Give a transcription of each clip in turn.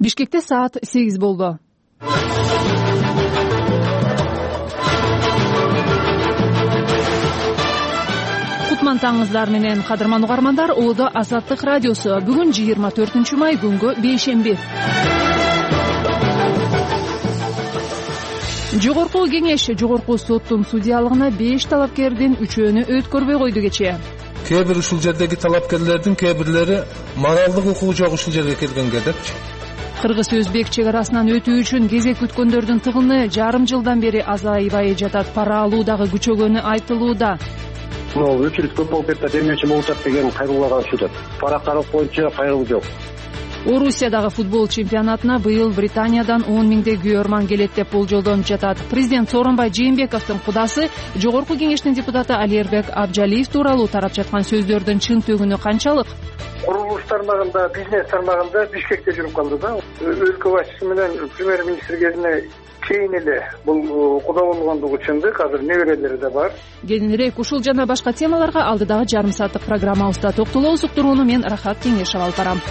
Бишкекте саат 8 болду. Кутман таңыңыздар менен кадырман угармандар. Оодо Азаттык радиосу. Бүгүн 24 май күнгө бейшемби. Жогорку кеңеш Жогорку соттун судьялыгына 5 талапкердин 3-өөнү өткөрбөй койду кечээ. Кээ бир ушул жердеги талапкерлердин кээ бирлери моралдык укугу жок ушул жерге келгенге депчи. Кыргыз-Өзбек чек арасынан өтүү үчүн кезек күткөндөрдүн тыгыны жарым жылдан бери азайбай жатат. Пара алуу дагы күчөгөнү айтылууда. Өчүрүп көп болуп кетти, демечи болуп деген кайрылууга түшүп. Пара карап боюнча кайрылуу жок. Орусиядагы футбол чемпионатына быйыл Британиядан 10 миңдей күйөрман келет деп болжолдонуп жатат. Президент Сооронбай Жээнбековдун кудасы Жогорку кеңештин депутаты Алиербек Абжалиев тууралуу тарап жаткан сөздөрдүн чын төгүнү канчалык? Курулуш тармагында, бизнес тармагында Бишкекте жүрүп калды да. Өлкө башчысы менен премьер-министр кезине чейин эле бул куда болгондугу чындык. Азыр неберелери да бар. Кийинирээк ушул жана башка темаларга алдыдагы жарым сааттык программабызда токтолобуз. Уктурууну мен Рахат Кеңешов алып барам.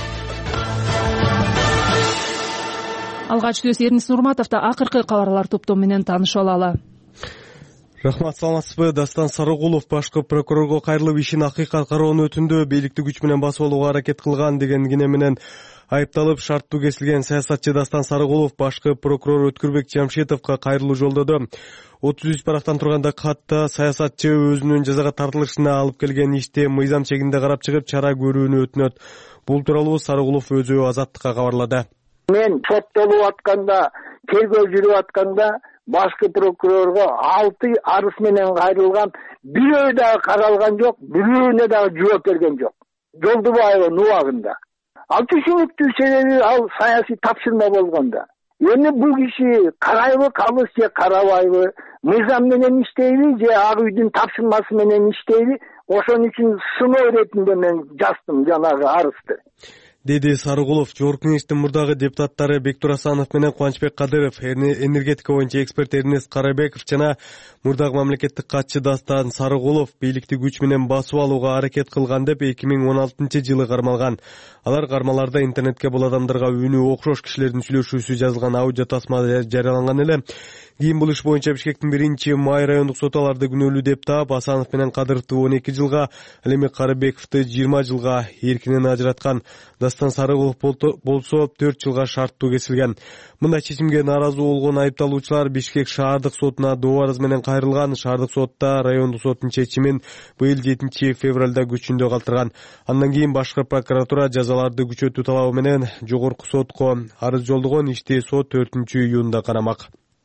Алгач сөз Эрнис Нурматовда акыркы кабарлар топтому менен таанышып алалы. Рахмат, саламатсызбы? Дастан Сарыгулов башкы прокурорго кайрылып ишин акыйкат кароону өтүндө бийликти күч менен басып алууга аракет кылган деген кине менен айыпталып шарттуу кесилген саясатчы Дастан Сарыгулов башкы прокурор Өткүрбек Жамшитовго кайрылуу жолдоду. 33 парактан турган катта саясатчы өзүнүн жазага тартылышына алып келген ишти мыйзам чегинде карап чыгып чара көрүүнү өтүнөт. Бул тууралуу Сарыгулов өзү Азаттыкка кабарлады. Мен соттолуп атканда, тергөө жүрүп атканда башкы прокурорго 6 арыз менен кайрылган, бирөө дагы каралган жок, бирөөнө дагы жооп берген жок. Жолдубаева убагында. Ал түшүнүктүү себеби ал саясий тапшырма болгондо. Эми бул киши карайбы, калыс же карабайбы, мыйзам менен иштейби же ак үйдүн тапшырмасы менен иштейби, ошон үчүн сыноо иретинде мен жаздым жанагы арызды. Деди Сарыгулов. Жогорку кеңештин мурдагы депутаттары Бектур Асанов менен Кубанычбек Кадыров, энергетика боюнча эксперт Эрнес Карабеков жана мурдагы мамлекеттик катчы Дастан Сарыгулов бийликти күч менен басып алууга аракет кылган деп 2016-жылы кармалган. Алар кармаларда интернетке бул адамдарга үнү окшош кишилердин сүйлөшүүсү жазылган аудио тасма жарыяланган эле. Кийин бул иш боюнча Бишкектин 1-май райондук соты аларды күнөөлүү деп таап, Асанов менен Кадыровду 12 жылга, ал эми Карабековду 20 жылга эркинен ажыраткан. Дастан Сарыгулов болсо 4 жылга шарттуу кесилген. Мындай чечимге нааразы болгон айыпталуучулар Бишкек шаардык сотуна доо арыз менен кайрылган. Шаардык сотта райондук соттун чечимин быйыл 7 февралда күчүндө калтырган. Андан кийин башкы прокуратура жазаларды күчөтүү талабы менен жогорку сотко арыз жолдогон. Ишти сот 4-июнда карамак.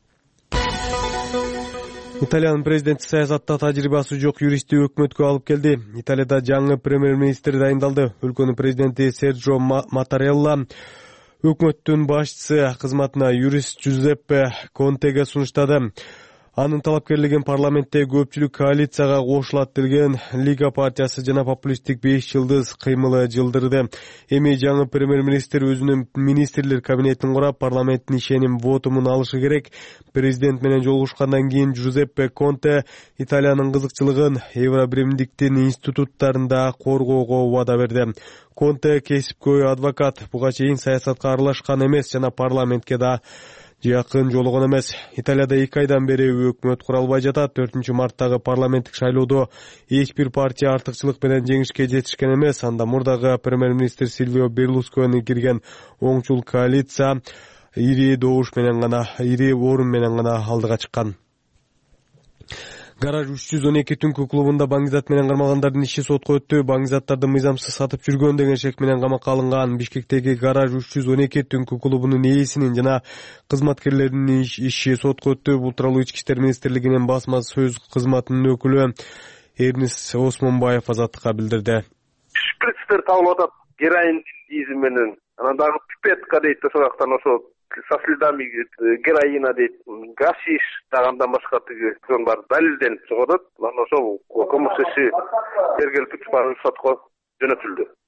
Италиянын президенти саясатта тажрыйбасы жок юристти өкмөткө алып келди. Италияда жаңы премьер-министр дайындалды. Өлкөнүн президенти Серджо Матарелла өкмөттүн башчысы кызматына юрист Джузеппе Контеге сунуштады. Анын талапкерлигин парламентте көпчүлүк коалицияга кошулат делген Лига партиясы жана популисттик 5 жылдыз кыймылы жылдырды. Эми жаңы премьер-министр өзүнүн министрлер кабинетин курап, парламенттин ишеним вотумун алышы керек. Президент менен жолугушкандан кийин Джузеппе Конте Италиянын кызыкчылыгын Евробиримдиктин институттарында коргоого убада берди. Конте кесипкөй адвокат, буга чейин саясатка аралашкан эмес жана парламентке да жакын жолугон эмес. Италияда 2 айдан бери өкмөт куралбай жатат. 4-марттагы парламенттик шайлоодо эч бир партия артыкчылык менен жеңишке жетишкен эмес. Анда мурдагы премьер-министр Сильвио Берлускони кирген оңчул коалиция ири орун менен гана алдыга чыккан. Гараж 312 түнкү клубунда Баңгизат менен кармалгандардын иши сотко өттү. Баңгизаттарды мыйзамсыз сатып жүргөн деген шек менен камакка алынган. Бишкектеги Гараж 312 түнкү клубунун ээсинин жана кызматкерлеринин иши сотко өттү. Бул тууралуу Ички иштер министрлигинин басма сөз кызматынын өкүлү Эрнис Осмонбаев Азаттыкка билдирди. Шприцтер табылып атат, героин изи менен. Анан дагы пипетка дейт ошоктан ошо со следами героина дейт, гашиш дагы башка тиги бар далилденип чыгып атат. Анан ошол көмөк иши тергелип сотко жөнөтүлдү.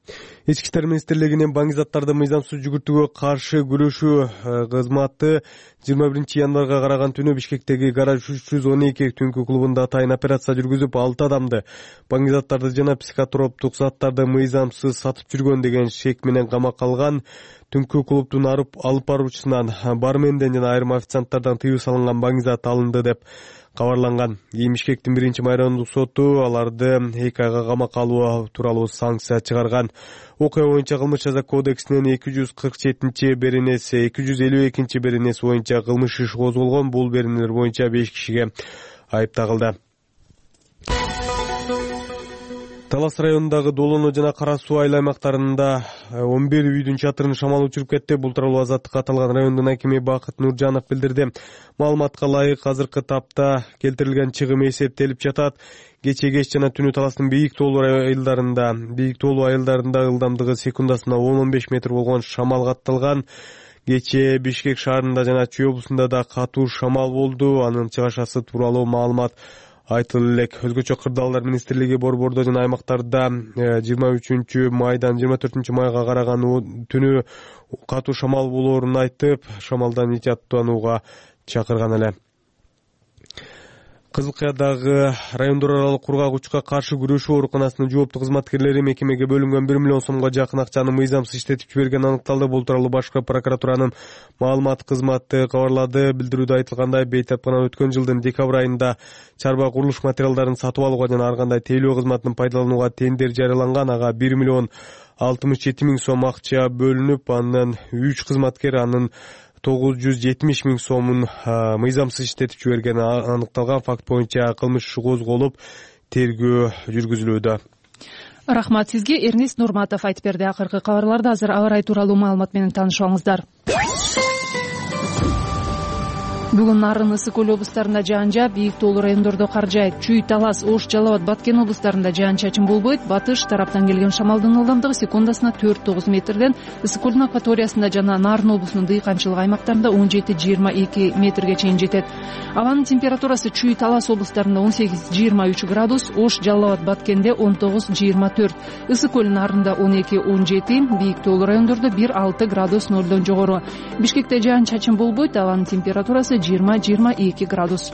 Ички иштер министрлигинин баңгизаттарды мыйзамсыз жүгүртүүгө каршы күрөшүү кызматы 21 январга караган түнү Бишкектеги Гараж 312 түнкү клубунда атайын операция жүргүзүп 6 адамды баңгизаттарды жана психотроптук заттарды мыйзамсыз сатып жүргөн деген шек менен камакка алган. Түнкү клубдун алып баруучусунан, барменден жана айрым официанттардан тыюу салынган баңгизат алынды деп кабарланган. Бишкектин 1-майрандык соту аларды 2 айга камакка алуу тууралуу санкция чыгарган. Окуя боюнча кылмыш жаза кодексинин 247-беренеси, 252-беренеси боюнча кылмыш иши козголгон. Бул беренелер боюнча 5 кишиге айып тагылды. Талас районундагы Долоно жана Кара Суу айыл аймактарында 11 үйдүн чатырын шамал учуруп кетти. Бул тууралуу Азаттыкка аталган райондун акими Бакыт Нуржанов билдирди. Маалыматка ылайык азыркы тапта келтирилген чыгым эсептелип жатат. Кечээ кеч жана түнү Таластын бийик тоолуу айылдарында ылдамдыгы секундасына 10-15 метр болгон шамал катталган. Кечээ Бишкек шаарында жана Чүй облусунда да катуу шамал болду. Анын чыгашасы тууралуу маалымат айтылып элек. Өзгөчө кырдаалдар министрлиги борбордо жана аймактарда 23 майдан 24 майга караган түнү катуу шамал болоорун айтып, шамалдан ичаттанууга чакырган эле. Кызылкаядагы райондор аралык кургагучка каршы күрөшүү ооруканасынын жооптуу кызматкерлери мекемеге бөлүнгөн 1 миллион сомго жакын акчаны мыйзамсыз иштетип жиберген аныкталды. Бул тууралуу башкы прокуратуранын маалымат кызматы кабарлады. Билдирүүдө айтылгандай, бейтапканан өткөн жылдын декабрь айында чарба курулуш материалдарын сатып алууга жана ар кандай тейлөө кызматын пайдаланууга тендер жарыяланган. Ага 1 миллион 67 миң сом акча бөлүнүп, андан 3 кызматкер анын 970 миң сомун мыйзамсыз иштетип жибергени аныкталган. Факт боюнча кылмыш иши козголуп, тергөө жүргүзүлүүдө. Рахмат сизге. Эрнест Нурматов айтып берди. Акыркы кабарларда азыр аба ырайы тууралуу маалымат менен таанышыңыздар. Бүгүн Нарын, Ысык Көл облустарында жаан-жаап, бийик тоолуу райондордо кар жаайт. Чүй, Талас, Ош, Жалал Абад, Баткен облустарында жаан-чачын болбойт. Батыш тараптан келген шамалдын ылдамдыгы секундасына 4-9 метрден, Ысык Көлдүн акваториясында жана Нарын облусунун дыйканчылык аймактарында 17-22 метрге чейин жетет. Абанын температурасы Чүй, Талас облустарында 18-23 градус, Ош, Жалал Абад, Баткенде 19-24, Ысык Көл, Нарында 12-17, бийик тоолуу райондордо 1-6 градус нолдон жогору. Бишкекте жаан-чачын болбойт. Абанын температурасы 20-22 градус.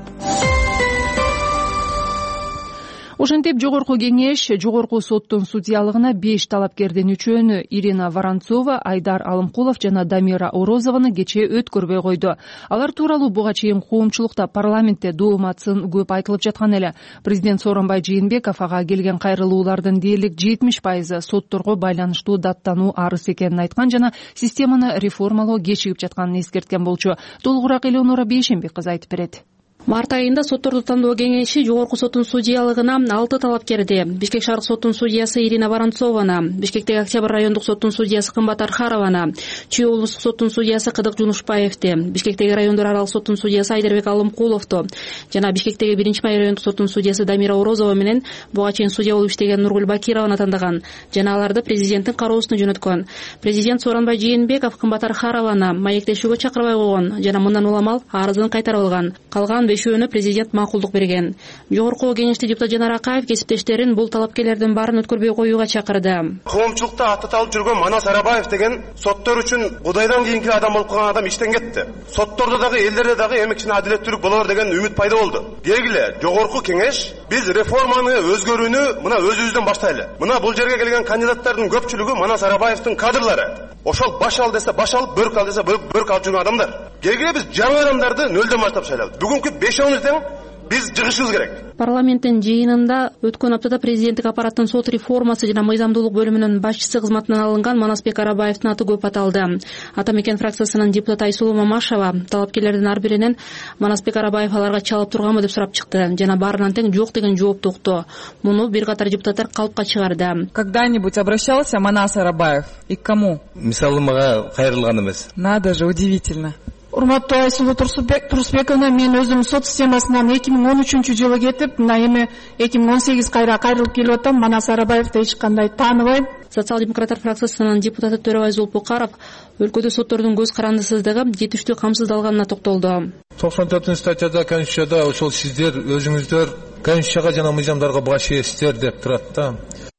Ошентип жогорку кеңеш жогорку соттун судьялыгына 5 талапкердин үчөөнү Ирина Воронцова, Айдар Алымкулов жана Дамира Орозованы кечээ өткөрбөй койду. Алар тууралуу буга чейин коомчулукта парламентте дооматсын көп айтылып жаткан эле. Президент Сооронбай Жээнбеков ага келген кайрылуулардын дээрлик 70% сотторго байланыштуу даттануу арыз экенин айткан жана системаны реформалоо кечигип жатканын эскерткен болчу. Толугураак Элеонора Бейшенбек кызы айтып берет. Март айында сотторду тандоо кеңеши жогорку соттун судьялыгына 6 талапкерди: Бишкек шаардык соттун судьясы Ирина Воронцованы, Бишкектеги Октябрь райондук соттун судьясы Кымбат Архарованы, Чүй облустук соттун судьясы Кыдык Жунушбаевди, Бишкектеги райондор аралык соттун судьясы Айдарбек Алымкуловду жана Бишкектеги 1-майы райондук соттун судьясы Дамира Орозова менен буга чейин судья болуп иштеген Нургүл Бакированы тандаган жана аларды президенттин кароосуна жөнөткөн. Президент Сооронбай Жээнбеков Кымбат Архарованы маектешүүгө чакырбай койгон жана мындан уламал арызын кайтарып алган. Калган 5-өөнө президент макулдук берген. Жогорку кеңеште депутат Жанар Акаев кесиптештерин бул талапкерлердин баарын өткөрбөй коюуга чакырды. Коомчулукта аты талып жүргөн Манас Арабаев деген соттор үчүн Кудайдан кийинки адам болуп калган адам иштен кетти. Соттордо дагы элдерде дагы эмекчине адилеттүүлүк болор деген үмүт пайда болду. Келгиле жогорку кеңеш биз реформаны өзгөрүүнү мына өзүбүздөн баштайлы. Мына бул жерге келген кандидаттардын көпчүлүгү Манас Арабаевдин кадрлары. Ошол баш ал десе баш алып, бөрк ал десе бөрк алып жүргөн адамдар. Келгиле биз жаңы адамдарды нөлдөн баштап шайлайлы. Бүгүнкү 5-10 биз жыгышыбыз керек. Парламенттин жыйынында өткөн аптада президенттик аппараттын сот реформасы жана мыйзамдуулук бөлүмүнүн башчысы кызматынан алынган Манасбек Арабаевдин аты көп аталды. Ата мекен фракциясынын депутаты Айсулуу Мамашева талапкерлердин ар биринен Манасбек Арабаев аларга чалып турганбы деп сурап чыкты жана баарынан тең жок деген жоопту укту. Муну бир катар депутаттар калыпка чыгарды. Когда-нибудь обращался Манас Арабаев и к кому? Мисалы мага кайрылган эмес. Надо же, удивительно. Урматтуу Айсулуу Турсбековна, мен өзүм сот системасынан 2013-жылы кетип, мына эми 2018 кайрылып келип атам. Манас Арабаевди эч кандай тааныбайм. Социал-демократтар фракциясынын депутаты Төрөбай Зулпукаров өлкөдө соттордун көз карандысыздыгы жетиштүү камсыздалганына токтолду. 94-статьяда Конституцияда ошол сиздер өзүңүздөр Конституцияга жана мыйзамдарга баш ийесиздер деп турат да.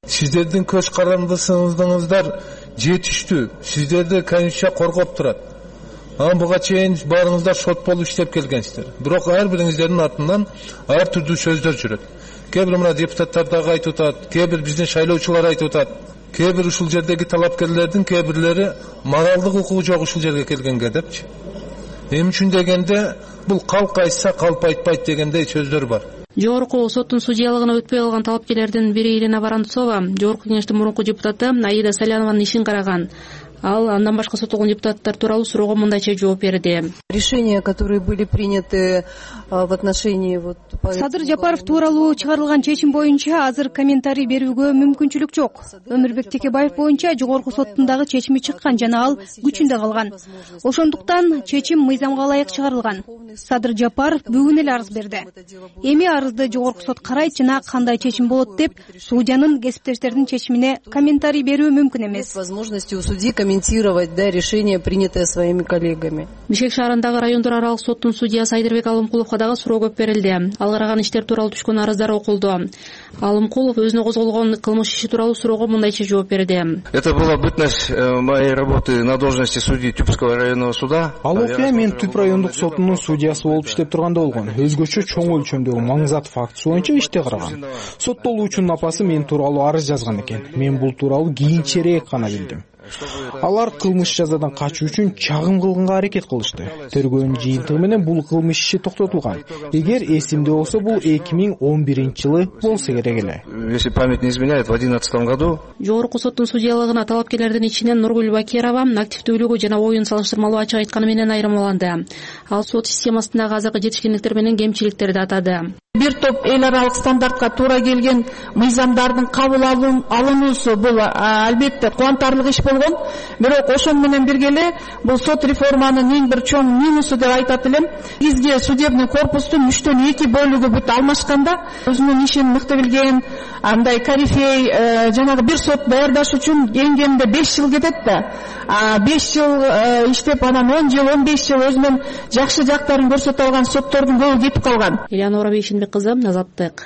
Сиздердин көз карандысыңыздар жетиштүү. Сиздерди Конституция коргоп турат. Анан буга чейин баарыңыздар сот болуп иштеп келгенсиздер. Бирок ар бириңиздердин артынан ар түрдүү сөздөр жүрөт. Кээ бир мына депутаттар дагы айтып атат, кээ бир биздин шайлоочулар айтып атат. Кээ бир ушул жердеги талапкерлердин кээ бирлери моралдык укугу жок ушул жерге келгенге депчи. Эмне үчүн дегенде бул калк айтса калп айтпайт дегендей сөздөр бар. Жогорку соттун судьялыгына өтпөй калган талапкерлердин бири Ирина Воронцова Жогорку кеңештин мурунку депутаты Аида Салянованын ишин караган. Ал андан башка соттолгон депутаттар тууралуу суроого мындайча жооп берди. Решения, которые были приняты в отношении Садыр Жапаров тууралуу чыгарылган чечим боюнча азыр комментарий берүүгө мүмкүнчүлүк жок. Өмүрбек Текебаев боюнча жогорку соттун дагы чечими чыккан жана ал күчүндө калган. Ошондуктан чечим мыйзамга ылайык чыгарылган. Садыр Жапаров бүгүн эле арыз берди. Эми арызды жогорку сот карайт жана кандай чечим болот деп судьянын кесиптештердин чечимине комментарий берүү мүмкүн эмес. Возможности у судьи комментировать решение, принятое своими коллегами. Бишкек шаарындагы райондор аралык соттун судьясы Айдырбек Алымкуловго дагы суроо көп берилди. Ал караган иштер тууралуу түшкөн арыздар окулду. Алымкулов өзүнө козголгон кылмыш иши тууралуу суроого мындайча жооп берди. Это была бытность моей работы на должности судьи Тюбского районного суда. Ал окуя мен Түп райондук сотунун судьясы болуп иштеп турганда болгон. Өзгөчө чоң өлчөмдөгү маңызат фактысы боюнча иште караган. Соттолуучунун апасы мен тууралуу арыз жазган экен. Мен бул тууралуу кийинчерээк гана билдим. Алар кылмыш жазадан качуу үчүн чагым кылганга аракет кылышты. Тергөөнүн жыйынтыгы менен бул кылмыш иши токтотулган. Эгер эсимде болсо, бул 2011-жылы болсо керек эле. Если память не изменяет, в 2011 году. Жогорку соттун судьялыгына талапкерлердин ичинен Нургүл Бакирова активдүүлүгү жана оюн салыштырмалуу ачык айтканы менен айырмаланды. Ал сот системасындагы азыркы жетишкендиктер менен кемчиликтерди атады. Бир топ эл аралык стандартка туура келген мыйзамдардын кабыл алынуусу бул албетте кубантарлык иш болгон. Бирок ошон менен бирге эле бул сот реформанын эң бир чоң минусу деп айтат элем. Бизге судебный корпустун 3/2 бөлүгү бүт алмашканда өзүнүн ишин мыкты билген андай корифей жанагы бир сот даярдаш үчүн эң кеминде 5 жыл кетет да. 5 жыл иштеп анан 10 жыл 15 жыл өзүнүн жакшы жактарын көрсөтө алган соттордун көбү кетип калган. Элеонора Бейшинбек кызы, Азаттык.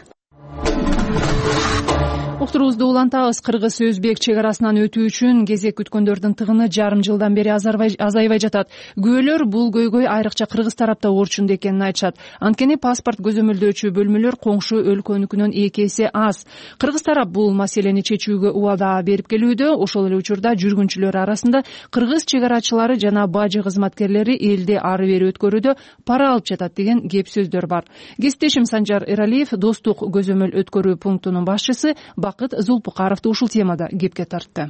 Уктурубузду улантабыз. Кыргыз-өзбек чек арасынан өтүү үчүн кезек күткөндөрдүн тыгыны жарым жылдан бери азайбай жатат. Күбөлөр бул көйгөй айрыкча кыргыз тарапта орчунду экенин айтышат. Анткени паспорт көзөмөлдөөчү бөлмөлөр коңшу өлкөнүкүнөн 2 эсе аз. Кыргыз тарап бул маселени чечүүгө убада берип келүүдө. Ошол эле учурда жүргүнчүлөр арасында кыргыз чек арачылары жана бажы кызматкерлери элди ары бери өткөрүүдө пара алып жатат деген кеп сөздөр бар. Кесиптешим Санжар Эралиев достук көзөмөл өткөрүү пунктунун башчысы Бакыт Зулпукаровду ушул темада кепке тартты.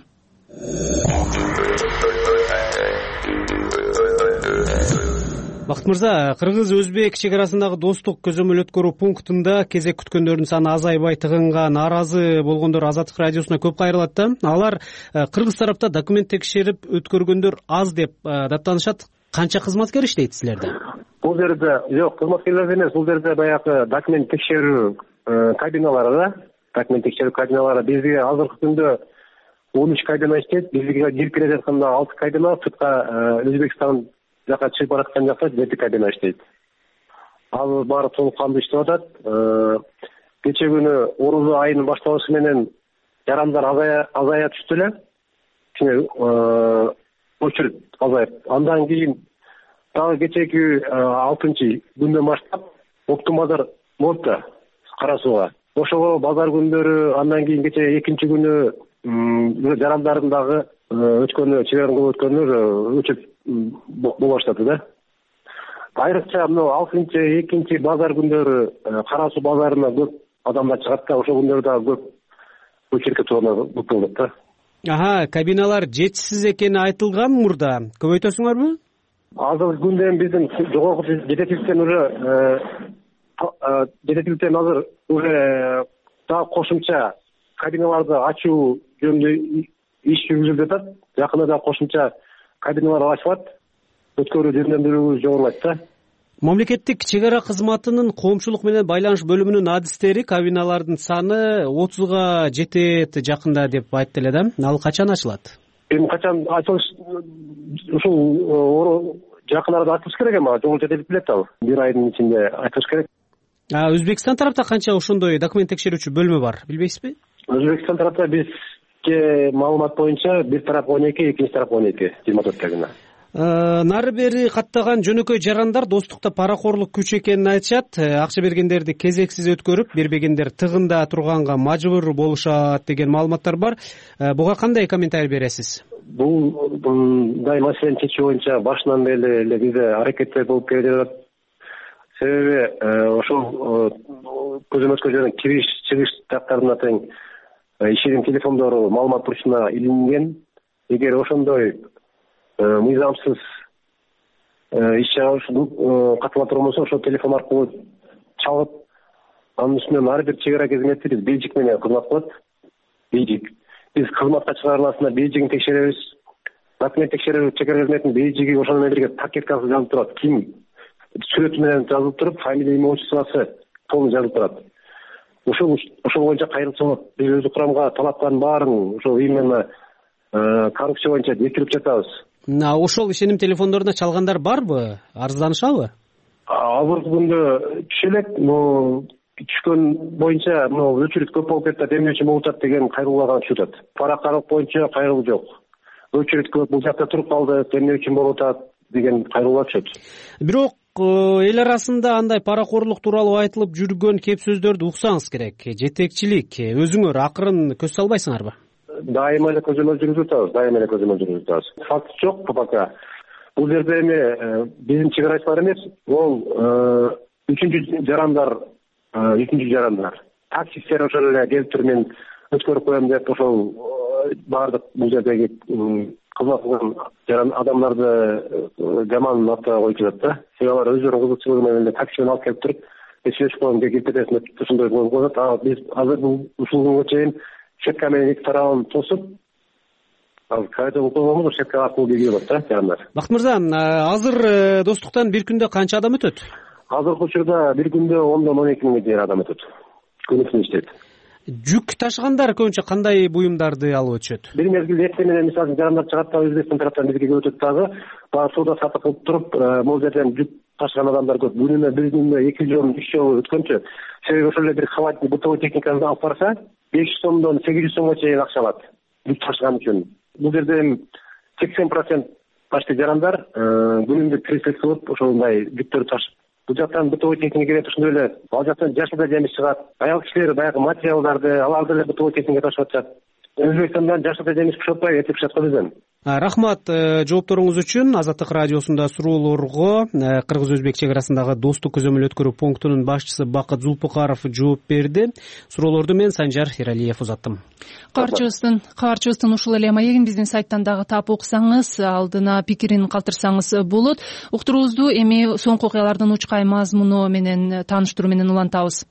Бакыт мырза, Кыргыз-Өзбек чек арасындагы достук көзөмөл өткөрүү пунктунда кезек күткөндөрдүн саны азайбайтыгынга нааразы болгондор Азаттык радиосуна көп кайрылат да. Алар кыргыз тарапта документ текшерип өткөргөндөр аз деп даттанышат. Канча кызматкер иштейт силерде? Бул жерде жок, кызматкерлер эмес, бул жерде баягы документ текшерүү кабиналары да. Документ текшерүү кабиналары бизге азыркы күндө 13 кабина иштейт. Бизге кирип келе жатканда 6 кабина, сыртка Өзбекстан жака чыгып бараткан жакта 7 кабина иштейт. Ал баары толук кандуу иштеп атат. Кече күнү орузу айынын башталышы менен жарандар азая түштү эле. Кичине очередь азайып. Андан кийин дагы кечеги 6-күндөн баштап оптум базар болот да, Кара Сууга. Ошого базар күндөрү, андан кийин кече 2-күнү жарандардын дагы өткөнү, чегерен көп өткөнү өчүп боло баштады да. Айрыкча мына 6-2 базар күндөрү Кара Суу базарына көп адамдар чыгат да, ошол күндөрү дагы көп очередке турган болот да. Кабиналар жетишсиз экени айтылган мурда. Көбөйтөсүңөрбү? Азыркы күндө биздин жогорку жетектиликтен азыр уже дагы кошумча кабиналарды ачуу жөнүндө иш жүргүзүлүп жатат. Жакында да кошумча кабиналар ачылат. Өткөрүү жөндөмдүү жогорулайт да. Мамлекеттик чек ара кызматынын коомчулук менен байланыш бөлүмүнүн адистери кабиналардын саны 30га жетет жакында деп айтты эле да. Ал качан ачылат? Эми качан ачылыш ушул жакын арада ачылыш керек эми, жол жетелип билет ал. Бир айдын ичинде ачылыш керек. Өзбекстан тарапта канча ошондой документ текшерүүчү бөлмө бар, билбейсизби? Өзбекстан тарапта бизге маалымат боюнча бир тарап 12, экинчи тарап 12, 24 күнү. Нары бери каттаган жөнөкөй жарандар достукта паракорлук күч экенин айтышат. Акча бергендерди кезексиз өткөрүп, бербегендер тыгында турганга мажбур болушат деген маалыматтар бар. Буга кандай комментарий бересиз? Мындай маселени чечүү боюнча башынан бери эле бизде аракеттер болуп келе жатат. Себеби ошол көзөмөлгө жаран кириш чыгыш тактарына тең ишеним телефондору маалымат бурчуна илинген. Эгер ошондой мыйзамсыз иш чыгаруу катыла турган болсо, ошол телефон аркылуу чалып, анын үстүнөн ар бир чек ара кызмети биз Бейжик менен кызмат кылат. Бейжик. Биз кызматка чыгарыласында Бейжигин текшеребиз. Документ текшерүү чек ара кызметинин Бейжиги ошону менен бирге пакеткасы жазылып турат. Ким сүрөтү менен жазылып туруп, фамилия, имя, отчествосы толук жазылып турат. Ошол боюнча кайрылса болот. Биз өз курамга талаптардын баарын ошол именно коррупция боюнча жеткирип жатабыз. Ошол ишеним телефондоруна чалгандар барбы? Арызданышабы? Азыркы күндө түшө элек, түшкөн боюнча өчүрүт көп болуп кетти, демөөчү болуп атат деген кайрылуулар чыгып атат. Пара каралык боюнча кайрылуу жок. Өчүрүт көп бул жакта туруп калды, демөөчү болуп атат деген кайрылуулар чыгат. Бирок эл арасында андай паракорлук тууралуу айтылып жүргөн кеп сөздөрдү уксаңыз керек. Жетекчилик өзүңөр акырын көз салбайсыңарбы? Дайыма эле көзөмөл жүргүзүп атабыз. Факт жок пока. Бул жерде эми биздин чек арачылар эмес, ол үчүнчү жарандар. Таксисттер ошол эле келип туруп мен өткөрүп коем деп ошол баардык бул жердеги кызмат кылган адамдарды жаман ноктого коюп жатат да. Себеби алар өздөрүнүн кызыкчылыгы менен эле такси менен алып келип туруп, сөйлөшүп коем деп келип кетесиң деп ушундай коюп коет. Биз азыр ушул күнгө чейин шетка менен эки тарабын тосуп, кайда окуйбуз, шетка аркылуу келип атат да жарандар. Бакыт мырза, азыр достуктан бир күндө канча адам өтөт? Азыркы учурда бир күндө 10-12 миңге чейин адам өтөт. Күнү иштейт. Жүк ташыгандар көбүнчө кандай буюмдарды алып өтүшөт? Бир мезгилде эртең менен мисалы жарандар чыгат да Өзбекстан тараптан бизге келип өтөт дагы. Баа соода сатык кылып туруп, могул жерден жүк ташыган адамдар көп. Күнүнө бир күндө 2 жолу 3 жолу өткөнчө. Себеби ошол эле бир кабат бытовой техниканы алып барса, 500 сомдон 800 сомго чейин акча алат. Жүк ташыган үчүн. Бул жерде 80% башка жарандар күнүндө тресет кылып ошондой жүктөрдү ташып. Бул жактан бытовой техника келет, ошондой эле ал жактан жашылда жемиш чыгат. Аял кишилер баягы материалдарды, аларды эле бытовой техника ташып атышат. Өзбекстандан жашылда жемиш пышатпай этип пышатка бизден. Рахмат жоопторуңуз үчүн. Азаттык радиосунда суроолорго кыргыз-өзбек чек арасындагы достук көзөмөл өткөрүү пунктунун башчысы Бакыт Зулпукаров жооп берди. Суроолорду мен Санжар Эралиев узаттым. Кабарчыбыздын ушул эле маегин биздин сайттан дагы таап окусаңыз, алдына пикирин калтырсаңыз болот. Уктуруубузду эми соңку окуялардын учкай мазмуну менен тааныштыруу менен улантабыз.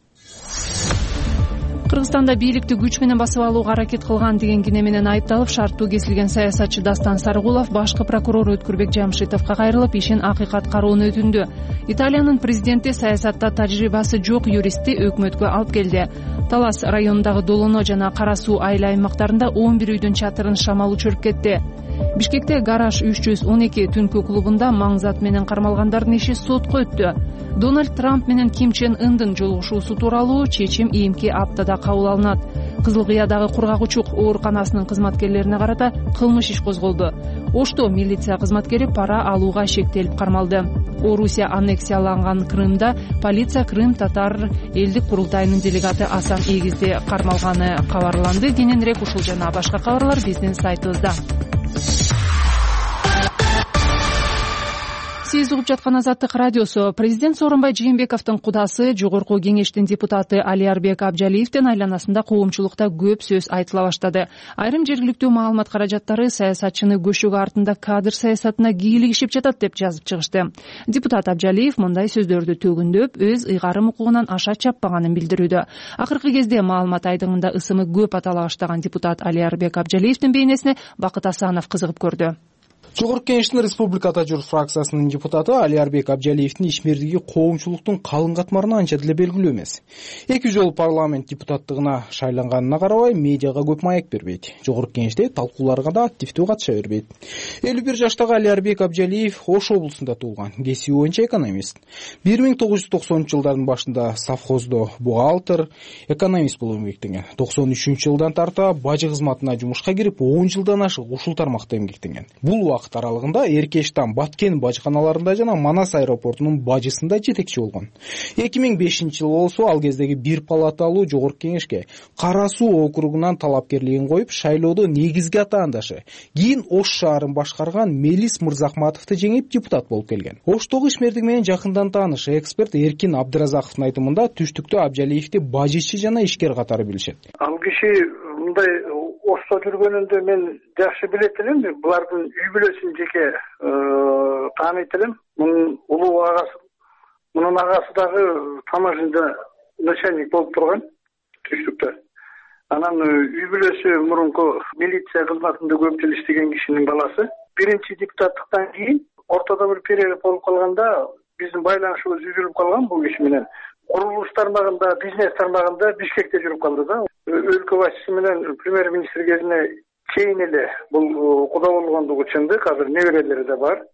Кыргызстанда бийликти күч менен басып алууга аракет кылган деген кине менен айыпталып шарттуу кесилген саясатчы Дастан Сарыгулов башкы прокурор Өткүрбек Жамшитовго кайрылып, ишин акыйкат кароону өтүндү. Италиянын президенти саясатта тажрыйбасы жок юристти өкмөткө алып келди. Талас районундагы Долоно жана Кара Суу айыл аймактарында 11 үйдүн чатырын шамал учуруп кетти. Бишкекте Гараж 312 түнкү клубунда маңзат менен кармалгандардын иши сотко өттү. Дональд Трамп менен Ким Чен Ындын жолугушуусу тууралуу чечим ийимки аптада кабыл алынат. Кызыл Кыядагы кургагучук ооруканасынын кызматкерлерине карата кылмыш иш козголду. Ошто милиция кызматкери пара алууга шектелип кармалды. Орусия аннексияланган Крымда полиция Крым татар элдик курултайынын делегаты Асан Эгизди кармалганы кабарланды. Кененирээк ушул жана башка кабарлар биздин сайтыбызда. Сиз угуп жаткан Азаттык радиосу. Президент Сооронбай Жээнбековдун кудасы, жогорку кеңештин депутаты Алиарбек Абжалиевдин айланасында коомчулукта көп сөз айтыла баштады. Айрым жергиликтүү маалымат каражаттары саясатчыны көшөгө артында кадр саясатына кийлигишип жатат деп жазып чыгышты. Депутат Абжалиев мындай сөздөрдү төгүндөп, өз ыйгарым укугунан аша чаппаганын билдирүүдө. Акыркы кезде маалымат айдыңында ысымы көп атала баштаган депутат Алиарбек Абжалиевдин бейнесине Бакыт Асанов кызыгып көрдү. Жогорку Кеңештин Республика Ата журт фракциясынын депутаты Алиарбек Абжалиевдин ишмердиги коомчулуктун калың катмарына анча деле белгилүү эмес. 2 жолу парламент депутаттыгына шайланганына карабай медиага көп маек бербейт. Жогорку Кеңеште талкууларга да активдүү катыша бербейт. 51 жаштагы Алиарбек Абжалиев Ош облусунда туулган, кесиби боюнча экономист. 1990-жылдардын башында совхоздо бухгалтер, экономист болуп эмгектенген. 93-жылдан тарта бажы кызматына жумушка кирип, 10 жылдан ашык ушул тармакта эмгектенген. Бул вакыт аралыгында Эркештан, Баткен бажыканаларында жана Манас аэропортунун бажысында жетекчи болгон. 2005-жылы болсо ал кездеги бир палаталуу Жогорку Кеңешке Кара Суу округунан талапкерлигин коюп, шайлоодо негизги атаандашы, кийин Ош шаарын башкарган Мелис Мырзахматовду жеңип депутат болуп келген. Оштогу ишмердик менен жакындан тааныш эксперт Эркин Абдыразаковдун айтымында түштүктө Абжалиевди бажычы жана ишкер катары билишет. Ал киши мындай Ошто жүргөнүндө мен жакшы билет элем, булардын үй бүлөсүн жеке тааныйт элем. Мунун улуу агасы, мунун агасы дагы таможняда начальник болуп турган түштүктө. Анан үй бүлөсү мурунку милиция кызматында көп жыл иштеген кишинин баласы. Биринчи депутаттыктан кийин ортодо бир перерыв болуп калганда биздин байланышыбыз үзүлүп калган бул киши менен. Курулуш тармагында, бизнес тармагында Бишкекте жүрүп калды да. Өлкө башчысы менен премьер-министр кезине чейин эле бул куда болгондугу чындык, азыр неберелери да бар.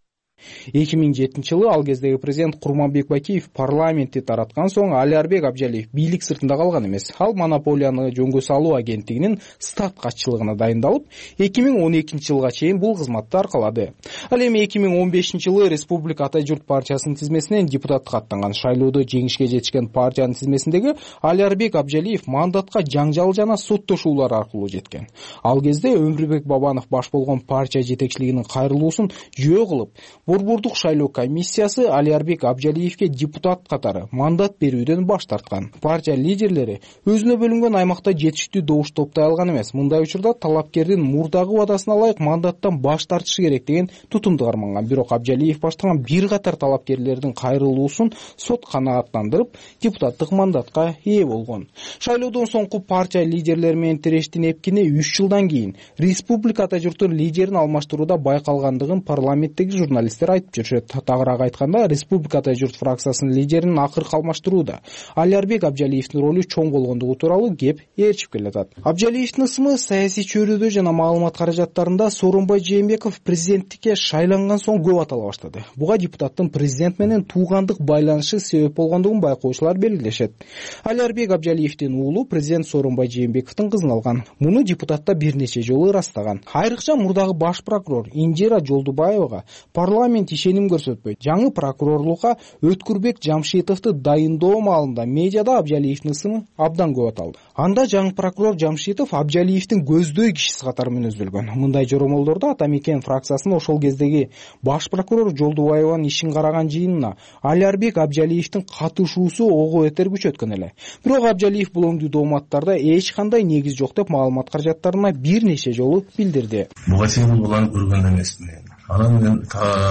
2007-жылы ал кездеги президент Курманбек Бакиев парламентти тараткан соң Алиарбек Абжалиев бийлик сыртында калган эмес. Ал монополияны жөнгө салуу агенттигинин стат катчылыгына дайындалып, 2012-жылга чейин бул кызматты аркалады. Ал эми 2015-жылы Республика Ата журт партиясынын тизмесинен депутатка аттанган. Шайлоодо жеңишке жетишкен партиянын тизмесиндеги Алиарбек Абжалиев мандатка жаңжал жана соттошуулар аркылуу жеткен. Ал кезде Өмүрбек Бабанов баш болгон партия жетекчилигинин кайрылуусун жөө кылып, Борбордук шайлоо комиссиясы Алиарбек Абжалиевке депутат катары мандат берүүдөн баш тарткан. Партия лидерлери өзүнө бөлүнгөн аймакта жетиштүү добуш топтой алган эмес. Мындай учурда талапкердин мурдагы убадасына ылайык мандаттан баш тартышы керек деген тутумду карманган. Бирок Абжалиев баштаган бир катар талапкерлердин кайрылуусун сот канааттандырып, депутаттык мандатка ээ болгон. Шайлоодон соңку партия лидерлери менен тирештин эпкини 3 жылдан кийин Республика Ата журттун лидерин алмаштырууда байкалгандыгын парламенттеги журналисттер айтып жүрүшөт. Тагыраак айтканда, Республика Ата журт фракциясынын лидерин акыркы алмаштырууда Алиарбек Абжалиевдин ролу чоң болгондугу тууралуу кеп ээрчип келатат. Абжалиевдин ысымы саясий чөйрөдө жана маалымат каражаттарында Сооронбай Жээнбеков президенттикке шайланган соң көп атала баштады. Буга депутаттын президент менен туугандык байланышы себеп болгондугун байкоочулар белгилешет. Алиарбек Абжалиевдин уулу президент Сооронбай Жээнбековдун кызын алган. Муну депутатта бир нече жолу ырастаган. Айрыкча мурдагы баш прокурор Инжира Жолдубаевага парламент ишеним көрсөтпөйт. Жаңы прокурорлукка Өткүрбек Жамшитовду дайындоо маалында медиада Абжалиевдин ысымы абдан көп аталды. Анда жаңы прокурор Жамшитов Абжалиевдин көздөй кишиси катары мүнөздөлгөн. Мындай жоромолдордо Ата Мекен фракциясынын ошол кездеги баш прокурор Жолдубаеванын ишин караган жыйынына Алиарбек Абжалиевдин катышуусу ого бетер күчөткөн эле. Бирок Абжалиев бул оңдуу дооматтарда эч кандай негиз жок деп маалымат каражаттарына бир нече жолу билдирди. Буга чейин буларды көргөн эмесмин. Анан мен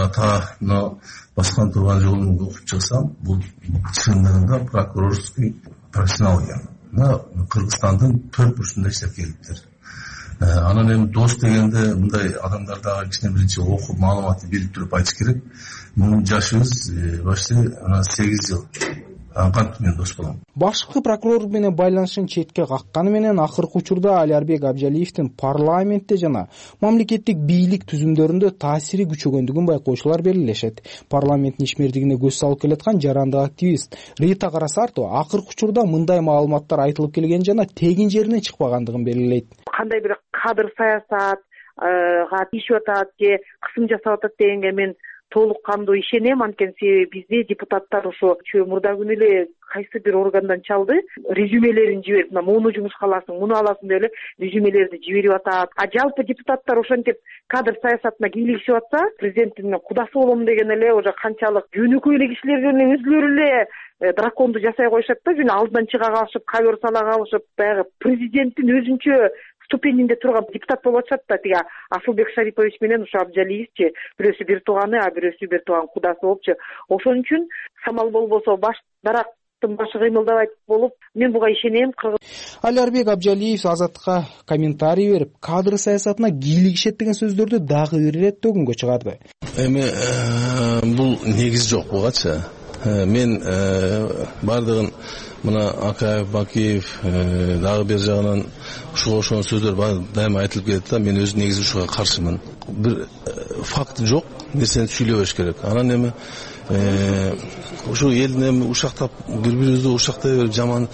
баскан турган жолун окуп чыксам, бул чындыгында прокурорский профессионал экен. Кыргызстандын 4 бурчунда иштеп келиптир. Анан эми дос дегенде мындай адамдар дагы кичине биринчи окуп маалыматты билип туруп айтыш керек. Мунун жашыбыз башты 8 жыл. Кантип мен дос болом. Башкы прокурор менен байланышын четке какканы менен акыркы учурда Алиарбек Абжалиевдин парламентте жана мамлекеттик бийлик түзүмдөрүндө таасири күчөгөндүгүн байкоочулар белгилешет. Парламенттин ишмердигине көз салып келаткан жарандык активист Рита Карасартова акыркы учурда мындай маалыматтар айтылып келген жана тегин жерине чыкпагандыгын белгилейт. Кандай бир кадыр саясатга тийишип атат же кысым жасап атат дегенге мен толук кандуу ишенем, анткени бизде депутаттар ошо мурда күнү эле кайсы бир органдан чалды, резюмелерин жиберип, муну жумушка аласың, муну аласың деп эле резюмелерди жиберип атат. А жалпы депутаттар ошентип кадр саясатына кийлигишип атса, президенттин кудасы болом деген эле уже канчалык жөнөкөй эле кишилердин өзүлөрү эле драконду жасай коюшат да, жөн алдынан чыга калышып, ковер сала калышып, баягы президенттин өзүнчө ступенинде турган депутат болуп атышат да. Тиги Асылбек Шарипович менен ушу Абжалиевчи бирөөсү бир тууганы, а бирөөсү бир тууган кудасы болупчу. Ошон үчүн самал болбосо баш дарак башы кыймылдабайт болуп, мен буга ишенем. Алярбек Абжалиев Азаттыкка комментарий берип, кадр саясатына кийлигишет деген сөздөрдү дагы бир ирет төгүнгө чыгарды. Эми бул негиз жок бугачы. Мен бардыгын мына Акаев, Бакиев дагы бер жагынан ошого сөздөр дайыма айтылып келет да, мен өз негизи ушуга каршымын. Бир факт жок, нерсени сүйлөбөш керек. Анан эми ушу элдин эми ушактап бири-бирибизди ушактай берип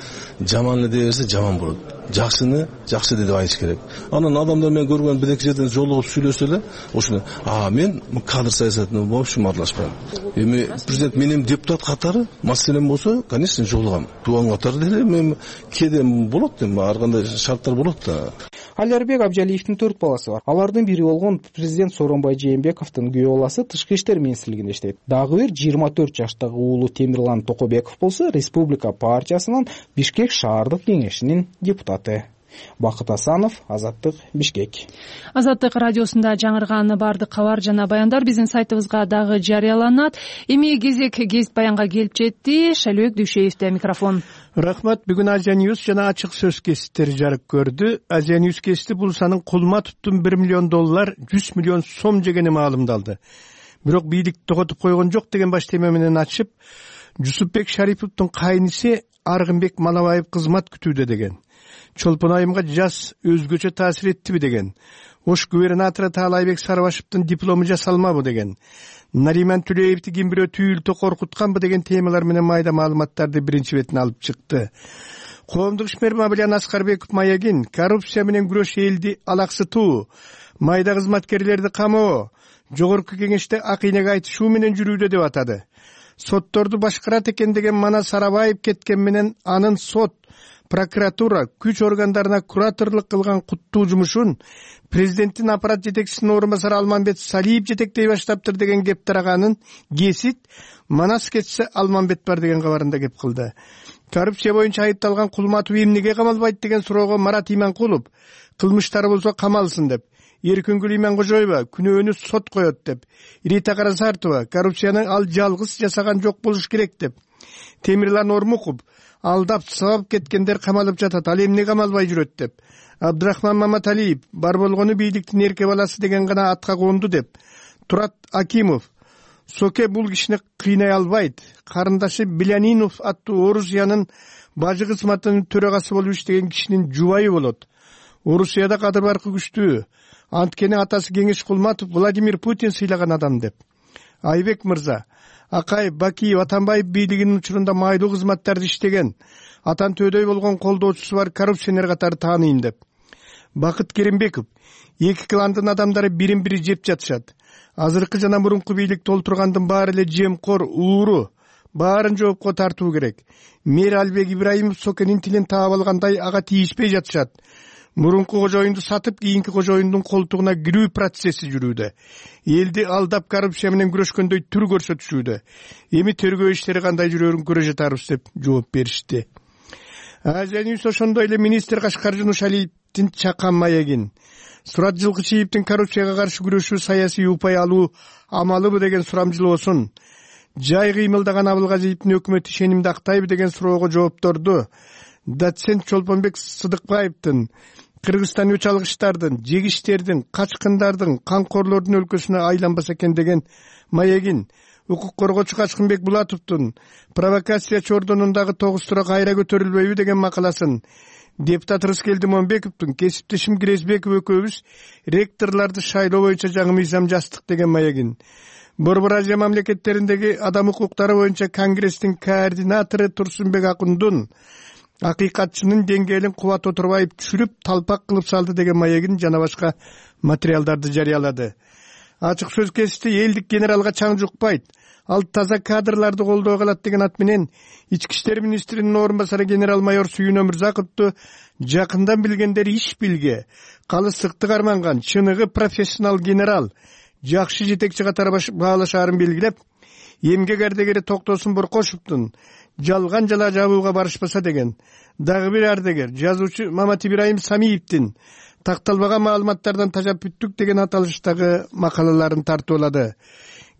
жаман эле дей берсе жаман болот. Жакшыны жакшы деп айтыш керек. Анан адамдар мен көргөн бир эки жерден жолугуп сүйлөсө эле, ошону мен кадр саясатына вообще аралашпайм. Эми президент менин депутат катары маселем болсо, конечно, жолугам. Туган катары деле мен кээде болот, эми ар кандай шарттар болот да. Алярбек Абжалиевдин 4 баласы бар. Алардын бири болгон президент Сооронбай Жээнбековдун күйөө баласы Тышкы иштер министрлигинде иштейт. Дагы бир 24 жаштагы уулу Темирлан Токобеков болсо Республика партиясынын Бишкек шаардык кеңешинин депутаты. Бакыт Асанов, Азаттык, Бишкек. Азаттык радиосунда жаңырган бардык кабар жана баяндар биздин сайтыбызга дагы жарыяланат. Эми кезек гезит баянга келип жетти. Шалөк Дүйшеевде микрофон. Рахмат. Бүгүн Азия Ньюс жана ачык сөз кесиптери жарык көрдү. Азия Ньюс кесити бул санын Кулматовдун $1 миллион, 100 миллион сом жегени маалымдалды. Бирок бийлик тоготуп койгон жок деген баш тема менен ачып, Жусупбек Шариповдун кайниси Аргынбек Малабаев кызмат күтүүдө деген. Чолпон айымга жаз өзгөчө таасир эттиби деген. Ош губернатору Таалайбек Сарыбашевдин диплому жасалмабы деген. Нариман Түлеевди ким бирөө түйүлтө коркутканбы деген темалар менен майда маалыматтарды биринчи бетине алып чыкты. Коомдук ишмер Мабилан Аскарбеков маягин коррупция менен күрөш элди алаксытуу, майда кызматкерлерди камоо, жогорку кеңеште акыйнеге айтышуу менен жүрүүдө деп атады. Сотторду башкарат экен деген Манас Арабаев кеткен менен анын сот, прокуратура, күч органдарына кураторлук кылган куттуу жумушун президенттин аппарат жетекчисинин орун басары Алманбет Салиев жетектей баштаптыр деген кеп тараганын кесит Манас кетсе Алманбет бар деген кабарында кеп кылды. Коррупция боюнча айыпталган Кулматов эмнеге камалбайт деген суроого Марат Иманкулов кылмыштары болсо камалсын деп, Эркүнгүл Иманкожоева күнөөнү сот коет деп, Рита Карасартова коррупцияны ал жалгыз жасаган жок болуш керек деп, Темирлан Ормуков алдап сабап кеткендер камалып жатат, ал эмне камалбай жүрөт деп, Абдрахман Маматалиев бар болгону бийликтин эрке баласы деген гана атка конду деп, Турат Акимов Соке бул кишини кыйнай албайт, карындашы Билянинов аттуу Орусиянын бажы кызматынын төрагасы болуп иштеген кишинин жубайы болот. Орусияда кадыр баркы күчтүү, анткени атасы Кеңеш Кулматов Владимир Путин сыйлаган адам деп. Айбек мырза, Акаев, Бакиев, Атамбаев бийлигинин учурунда майлуу кызматтарды иштеген, атан төдөй болгон колдоочусу бар коррупционер катары тааныйм деп. Бакыт Керимбеков, эки кландын адамдары бирин-бири жеп жатышат. Азыркы жана мурунку бийлик толтургандын баары эле жемкор, ууру, баарын жоопко тартуу керек. Мэр Албек Ибраимов Сокенин тилин таап алгандай ага тийишпей жатышат. Мурунку кожоюнду сатып, кийинки кожоюндун колтугуна кирүү процесси жүрүүдө. Элди алдап коррупция менен күрөшкөндөй түр көрсөтүшүүдө. Эми тергөө иштери кандай жүрөрүн көрө жатарбыз деп жооп беришти. Азия Ньюс ошондой эле министр Кашкар Жунушалиевдин чакан маягин Сурат Жылкычиевдин коррупцияга каршы күрөшүү саясий упай алуу амалыбы деген сурамжылоосун, жай кыймылдаган Абылгазиевдин өкмөтү ишенимди актайбы деген суроого жоопторду доцент Чолпонбек Сыдыкбаевдин Кыргызстан үч алгычтардын, жегиштердин, качкындардын, канкорлордун өлкөсүнө айланбаса экен деген маягин, укук коргоочу Качкынбек Булатовдун провокация чордонундагы тогуз тура кайра көтөрүлбөйбү деген макаласын, депутат Рыскелди Момбековдун кесиптешим Кирезбеков экөөбүз ректорлорду шайлоо боюнча жаңы мыйзам жаздык деген маягин, Борбор Азия мамлекеттериндеги адам укуктары боюнча конгресстин координатору Турсунбек Акундун акыйкатчынын деңгээлин Кубат Отурбаев түшүрүп талпак кылып салды деген маягин жана башка материалдарды жарыялады. Ачык сөз кесити элдик генералга чаң жукпайт, ал таза кадрларды колдоо кылат деген ат менен Ички иштер министринин орун басары генерал майор Сүйүн Өмүрзаковду жакындан билгендер иш билге, калыстыкты карманган, чыныгы профессионал генерал, жакшы жетекчи катары баалашаарын белгилеп, эмгек ардегери Токтосун Боркошевдун жалган жала жабууга барышпаса деген, дагы бир ардегер жазуучу Мамат Ибраим Самиевдин такталбаган маалыматтардан тажап бүттүк деген аталыштагы макалаларын тартуулады.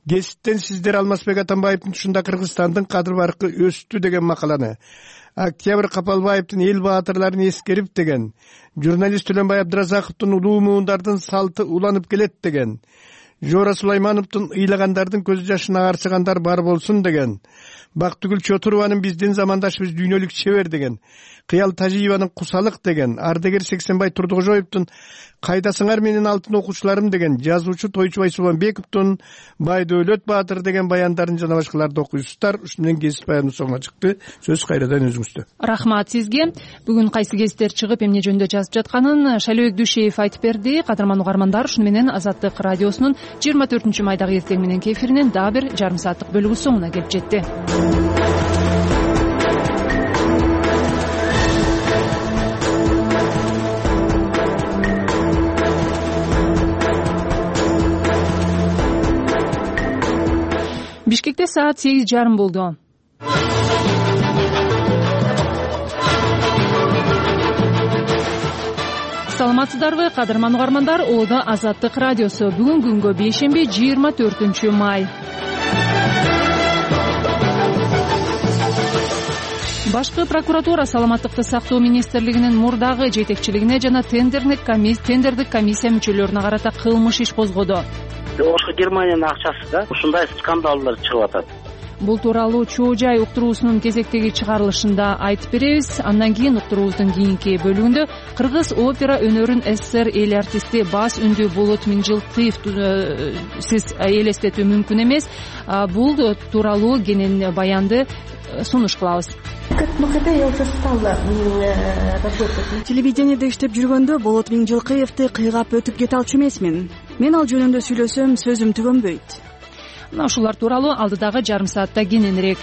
Кесиптен сиздер Алмазбек Атамбаевдин ушунда Кыргызстандын кадыр баркы өстү деген макаланы, Октябрь Капалбаевдин эл баатырларын эскерип деген, журналист Төлөнбай Абдыразаковдун улуу муундардын салты уланып келет деген, Жоора Сулаймановдун ыйлагандардын көз жашына арчыгандар бар болсун деген, Бактыгүл Чотурованын биздин замандашыбыз дүйнөлүк чебер деген, Кыял Тажиеванын Кусалык деген, Ардегер Сексенбай Турдукожоевдун Кайдасыңар менин алтын окуучуларым деген, жазуучу Тойчубай Субанбековдун Бай Дөөлөт Баатыр деген баяндарын жана башкаларды окуйсуздар. Ушун менен кесип баянын соңуна чыкты. Сөз кайрадан өзүңүздө. Рахмат сизге. Бүгүн кайсы кесиптер чыгып эмне жөнүндө жазып жатканын Шалебек Дүйшеев айтып берди. Кадырман угармандар, ушуну менен Азаттык радиосунун 24-майдагы эртең менен эфиринин дагы бир жарым сааттык бөлүгү соңуна келип жетти. Бишкекте саат 8:30 болду. Саламатсыздарбы, кадырман угармандар, Оодо Азаттык радиосу. Бүгүн күнгө бейшемби 24-май. Башкы прокуратура Саламаттыкты сактоо министрлигинин мурдагы жетекчилигине жана тендердик комиссия мүчөлөрүнө карата кылмыш иш козгоду. Ошо Германиянын акчасы да ушундай скандалдар чыгып атат. Бул тууралуу Чоо Жай уктуруусунун кезектеги чыгарылышында айтып беребиз. Андан кийин уктуруубуздун кийинки бөлүгүндө кыргыз опера өнөрүн СССР эл артисти бас үндүү Болот Миңжилтыев сиз элестетүү мүмкүн эмес. Бул тууралуу кенен баянды сунуш кылабыз. Я уже стала работать. Телевидениеде иштеп жүргөндө Болот Миңжилтыевди кыйгап өтүп кете алчу эмесмин. Мен ал жөнүндө сүйлөсөм, сөзүм түгөнбөйт. Ушулар тууралуу алдыдагы жарым саатта кененирээк.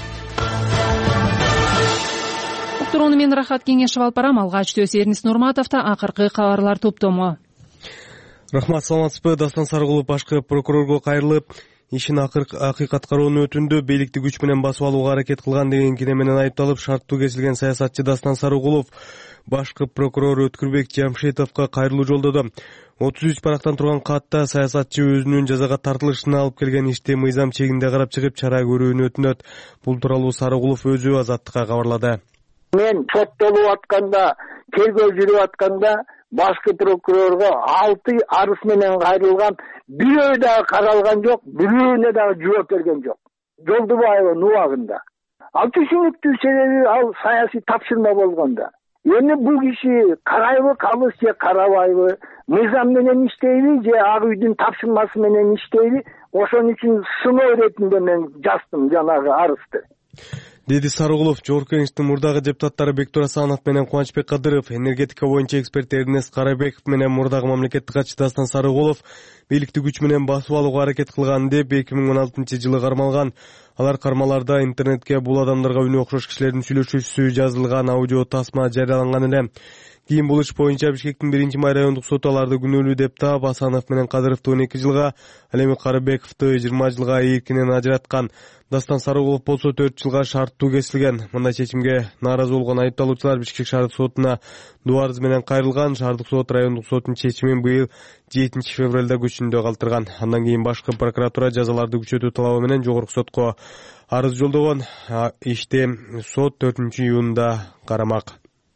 Уктурууну мен Рахат Кеңешев алып барам. Алгач Төс Эрнис Нурматовдо акыркы кабарлар топтому. Рахмат, саламатсызбы. Дастан Сарыгулов башкы прокурорго кайрылып, ишин акыйкат кароонун өтүндө бийликти күч менен басып алууга аракет кылган деген кине менен айыпталып, шарттуу кесилген саясатчы Дастан Сарыгулов башкы прокурор Өткүрбек Жамшитовго кайрылуу жолдоду. 33 парактан турган катта саясатчы өзүнүн жазага тартылышына алып келген ишти мыйзам чегинде карап чыгып чара көрүүнү өтүнөт. Бул тууралуу Сарыгулов өзү Азаттыкка кабарлады. Мен соттолуп атканда, тергөө жүрүп атканда башкы прокурорго 6 арыз менен кайрылган, бирөө дагы каралган жок, бирөөнө дагы жооп берген жок. Жолдубаевдин убагында. Ал түшүнүктүү себеби ал саясий тапшырма болгондо. Эми бул киши карайбы, калыс же карабайбы, мыйзам менен иштейби же ак үйдүн тапшырмасы менен иштейби, ошон үчүн сыноо иретинде мен жаздым жанагы арызды. Деди Сарыгулов. Жогорку Кеңештин мурдагы депутаттары Бектур Асанов менен Кубанычбек Кадыров, энергетика боюнча эксперт Эрнест Карабеков менен мурдагы мамлекеттик катчы Дастан Сарыгулов бийликти күч менен басып алууга аракет кылган деп 2016-жылы кармалган. Алар кармаларда интернетке бул адамдарга үнү окшош кишилердин сүйлөшүүсү жазылган аудио тасма жарыяланган эле. Кийин бул иш боюнча Бишкектин 1-май райондук соту аларды күнөөлүү деп таап, Асанов менен Кадыровду 12 жылга, ал эми Карабековду 20 жылга эркинен ажыраткан. Дастан Сарыгулов болсо 4 жылга шарттуу кесилген. Мындай чечимге нааразы болгон айыпталуучулар Бишкек шаардык сотуна доо арыз менен кайрылган. Шаардык сот райондук соттун чечимин быйыл 7 февралда күчүндө калтырган. Андан кийин башкы прокуратура жазаларды күчөтүү талабы менен жогорку сотко арыз жолдогон. Ишти сот 4-июнда карамак.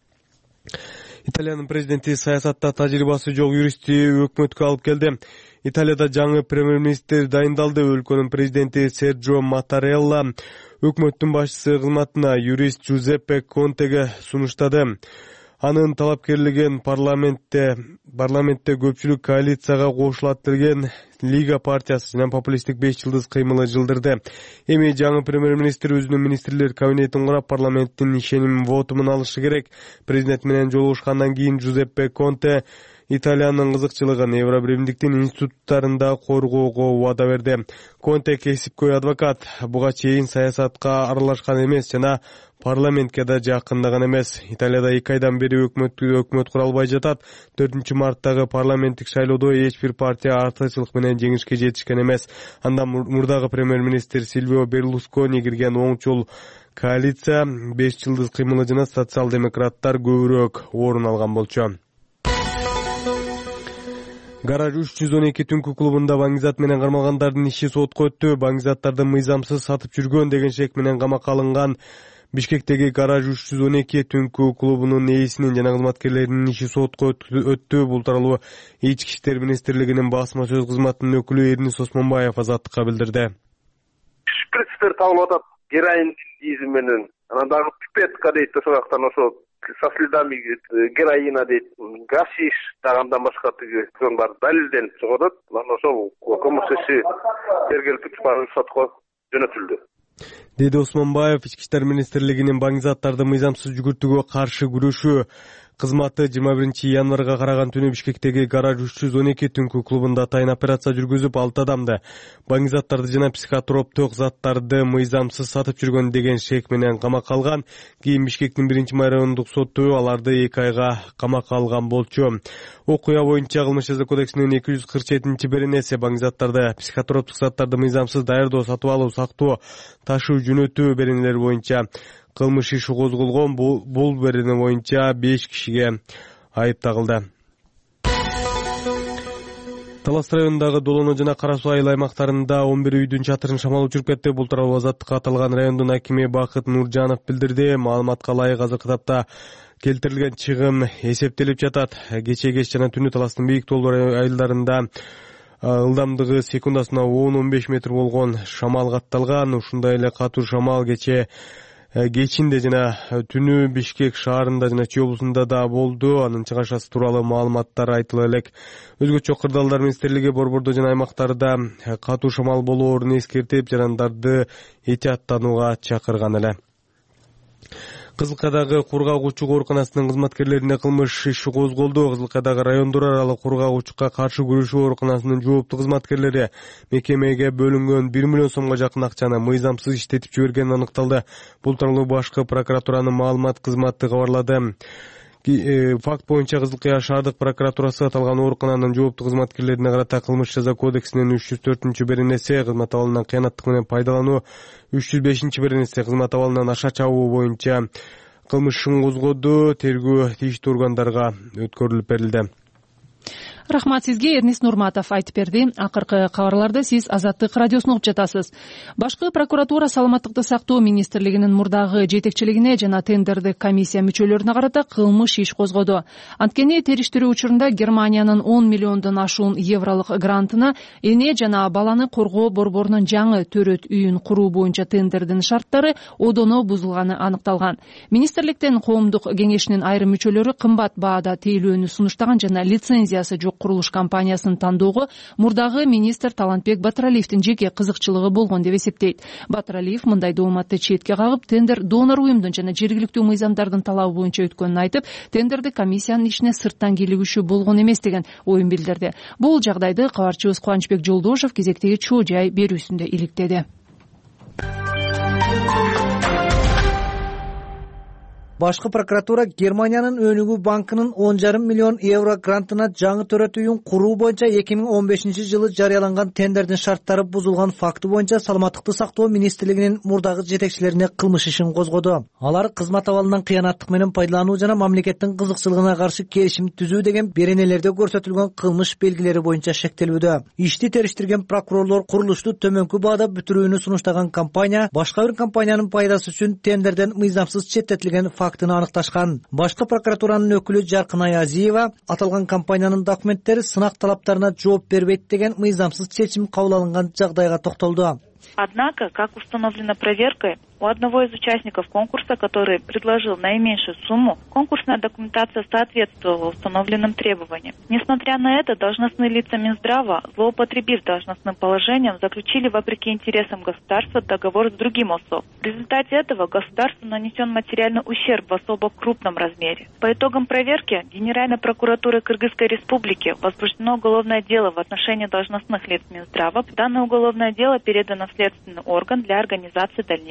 Италиянын президенти саясатта тажрыйбасы жок юристти өкмөткө алып келди. Италияда жаңы премьер-министр дайындалды. Өлкөнүн президенти Серджо Маттарелла өкмөттүн башчысы кызматына юрист Джузеппе Контеге сунуштады. Анын талапкерлигин парламентте көпчүлүк коалицияга кошулат деген Лига партиясы жана популисттик 5 жылдыз кыймылы жылдырды. Эми жаңы премьер-министр өзүнүн министрлер кабинетин курап парламенттин ишеним вотумун алышы керек. Президент менен жолугушкандан кийин Джузеппе Конте Италиянын кызыкчылыгын Евробиримдиктин институттарында коргоого убада берди. Конте кесипкөй адвокат, буга чейин саясатка аралашкан эмес жана парламентке да жакындаган эмес. Италияда 2 айдан бери өкмөт куралбай жатат. 4-марттагы парламенттик шайлоодо эч бир партия артыкчылык менен жеңишке жетишкен эмес. Анда мурдагы премьер-министр Сильвио Берлускони кирген оңчул коалиция 5 жылдыз кыймылы жана социал-демократтар көбүрөөк орун алган болчу. Гараж 312 түнкү клубунда Баңгизат менен кармалгандардын иши сотко өттү. Баңгизаттарды мыйзамсыз сатып жүргөн деген шек менен камакка алынган Бишкектеги Гараж 312 түнкү клубунун ээсинин жана кызматкерлеринин иши сотко өттү. Бул тууралуу Ички иштер министрлигинин басма сөз кызматынын өкүлү Эрнис Осмонбаев Азаттыкка билдирди. Шприцтер табылып атат, героин изи менен. Анан дагы пипетка дейт ошоктан, ошо со следами героина дейт, гашиш дагы башка тиги бар далилденип чыгып атат. Анан ошол кылмыш иши тергелип барып сотко жөнөтүлдү, деди Осмонбаев. Ички иштер министрлигинин Баңгизаттарды мыйзамсыз жүгүртүүгө каршы күрөшүү кызматы 21 январга караган түнү Бишкектеги Гараж 312 түнкү клубунда атайын операция жүргүзүп 6 адамды Баңгизаттарды жана психотроптук заттарды мыйзамсыз сатып жүргөн деген шек менен камакка алган. Кийин Бишкектин 1 райондук соту аларды 2 айга камакка алган болчу. Окуя боюнча Кылмыш жаза кодексинин 247-беренеси Баңгизаттарды психотроптук заттарды мыйзамсыз даярдоо, сатып алуу, сактоо, ташуу, жөнөтүү беренелери боюнча кылмыш иши козголгон. Бул берене боюнча 5 кишиге айып тагылды. Талас районундагы Долоно жана Кара Суу айыл аймактарында 11 үйдүн чатырын шамал учуруп кетти. Бул тууралуу Азаттыкка аталган райондун акими Бакыт Нуржанов билдирди. Маалыматка ылайык азыркы тапта келтирилген чыгым эсептелип жатат. Кеч жана түнү Таластын бийик тоолор айылдарында ылдамдыгы секундасына 10-15 метр болгон шамал катталган. Ушундай эле катуу шамал кечинде жана түнү Бишкек шаарында жана Чүй облусунда да болду. Анын чыгашасы тууралуу маалыматтар айтыла элек. Өзгөчө Кырдаалдар министрлиги борбордо жана аймактарда катуу шамал болоорун эскертип, жарандарды этияттанууга чакырган эле. Кызылкайдагы кургагуучу ооруканасынын кызматкерлерине кылмыш иши козголду. Кызылкайдагы райондор аралык кургагуучулукка каршы күрөшүү ооруканасынын жооптуу кызматкерлери мекемеге бөлүнгөн 1 миллион сомго жакын акчаны мыйзамсыз иштетип жибергени аныкталды. Бул тууралуу башкы прокуратуранын маалымат кызматы кабарлады. Факт боюнча Кызылкая шаардык прокуратурасы аталган оорукананын жооптуу кызматкерлерине карата Кылмыш жаза кодексинин 304-беренеси кызмат абалынан кыянаттык менен пайдалануу, 305 беренеси кызмат абалынан аша чабуу боюнча кылмыш ишин козгоду. Тергөө тийиштүү органдарга өткөрүлүп берилди. Рахмат сизге, Эрнис Нурматов айтып берди. Акыркы кабарларды сиз Азаттык радиосун угуп жатасыз. Башкы прокуратура Саламаттыкты сактоо министрлигинин мурдагы жетекчилигине жана тендердик комиссия мүчөлөрүнө карата кылмыш иш козгоду. Анткени териштирүү учурунда Германиянын 10 миллиондон ашуун евролук грантына эне жана баланы коргоо борборунун жаңы төрөт үйүн куруу боюнча тендердин шарттары одоно бузулганы аныкталган. Министрликтин коомдук кеңешинин айрым мүчөлөрү кымбат баада тейлөөнү сунуштаган жана лицензиясы жок курулуш компаниясын тандоого мурдагы министр Талантбек Батыралиевдин жеке кызыкчылыгы болгон деп эсептейт. Батыралиев мындай дооматты четке кагып, тендер донор уюмдун жана жергиликтүү мыйзамдардын талабы боюнча өткөнүн айтып, тендерди комиссиянын ишине сырттан кийлигишүү болгон эмес деген оюн билдирди. Бул жагдайды кабарчыбыз Кубанычбек Жолдошев кезектеги чоо жай берүүсүндө иликтеди. Башкы прокуратура Германиянын Өнүгүү банкынын 10,5 миллион евро грантына жаңы төрөт үйүн куруу боюнча 2015 жылы жарыяланган тендердин шарттары бузулган факты боюнча Саламаттыкты сактоо министрлигинин мурдагы жетекчилерине кылмыш ишин козгоду. Алар кызмат абалынан кыянаттык менен пайдалануу жана мамлекеттин кызыкчылыгына каршы келишим түзүү деген беренелерде көрсөтүлгөн кылмыш белгилери боюнча шектелүүдө. Ишти териштирген прокурорлор курулушту төмөнкү баада бүтүрүүнү сунуштаган компания башка бир компаниянын пайдасы үчүн тендерден мыйзамсыз четтетилген фактыны аныкташкан. Башкы прокуратуранын өкүлү Жаркын Аязиева аталган компаниянын документтери сынак талаптарына жооп бербейт деген мыйзамсыз чечим кабыл алынган жагдайга токтолду. Однако, как установлено проверкой, у одного из участников конкурса, который предложил наименьшую сумму, конкурсная документация соответствовала установленным требованиям. Несмотря на это, должностные лица Минздрава, злоупотребив должностным положением, заключили вопреки интересам государства договор с другим ОСО. В результате этого государству нанесен материальный ущерб в особо крупном размере. По итогам проверки Генеральной прокуратуры Кыргызской Республики возбуждено уголовное дело в отношении должностных лиц Минздрава. Данное уголовное дело передано в следственный орган для организации дальнейшего расследования.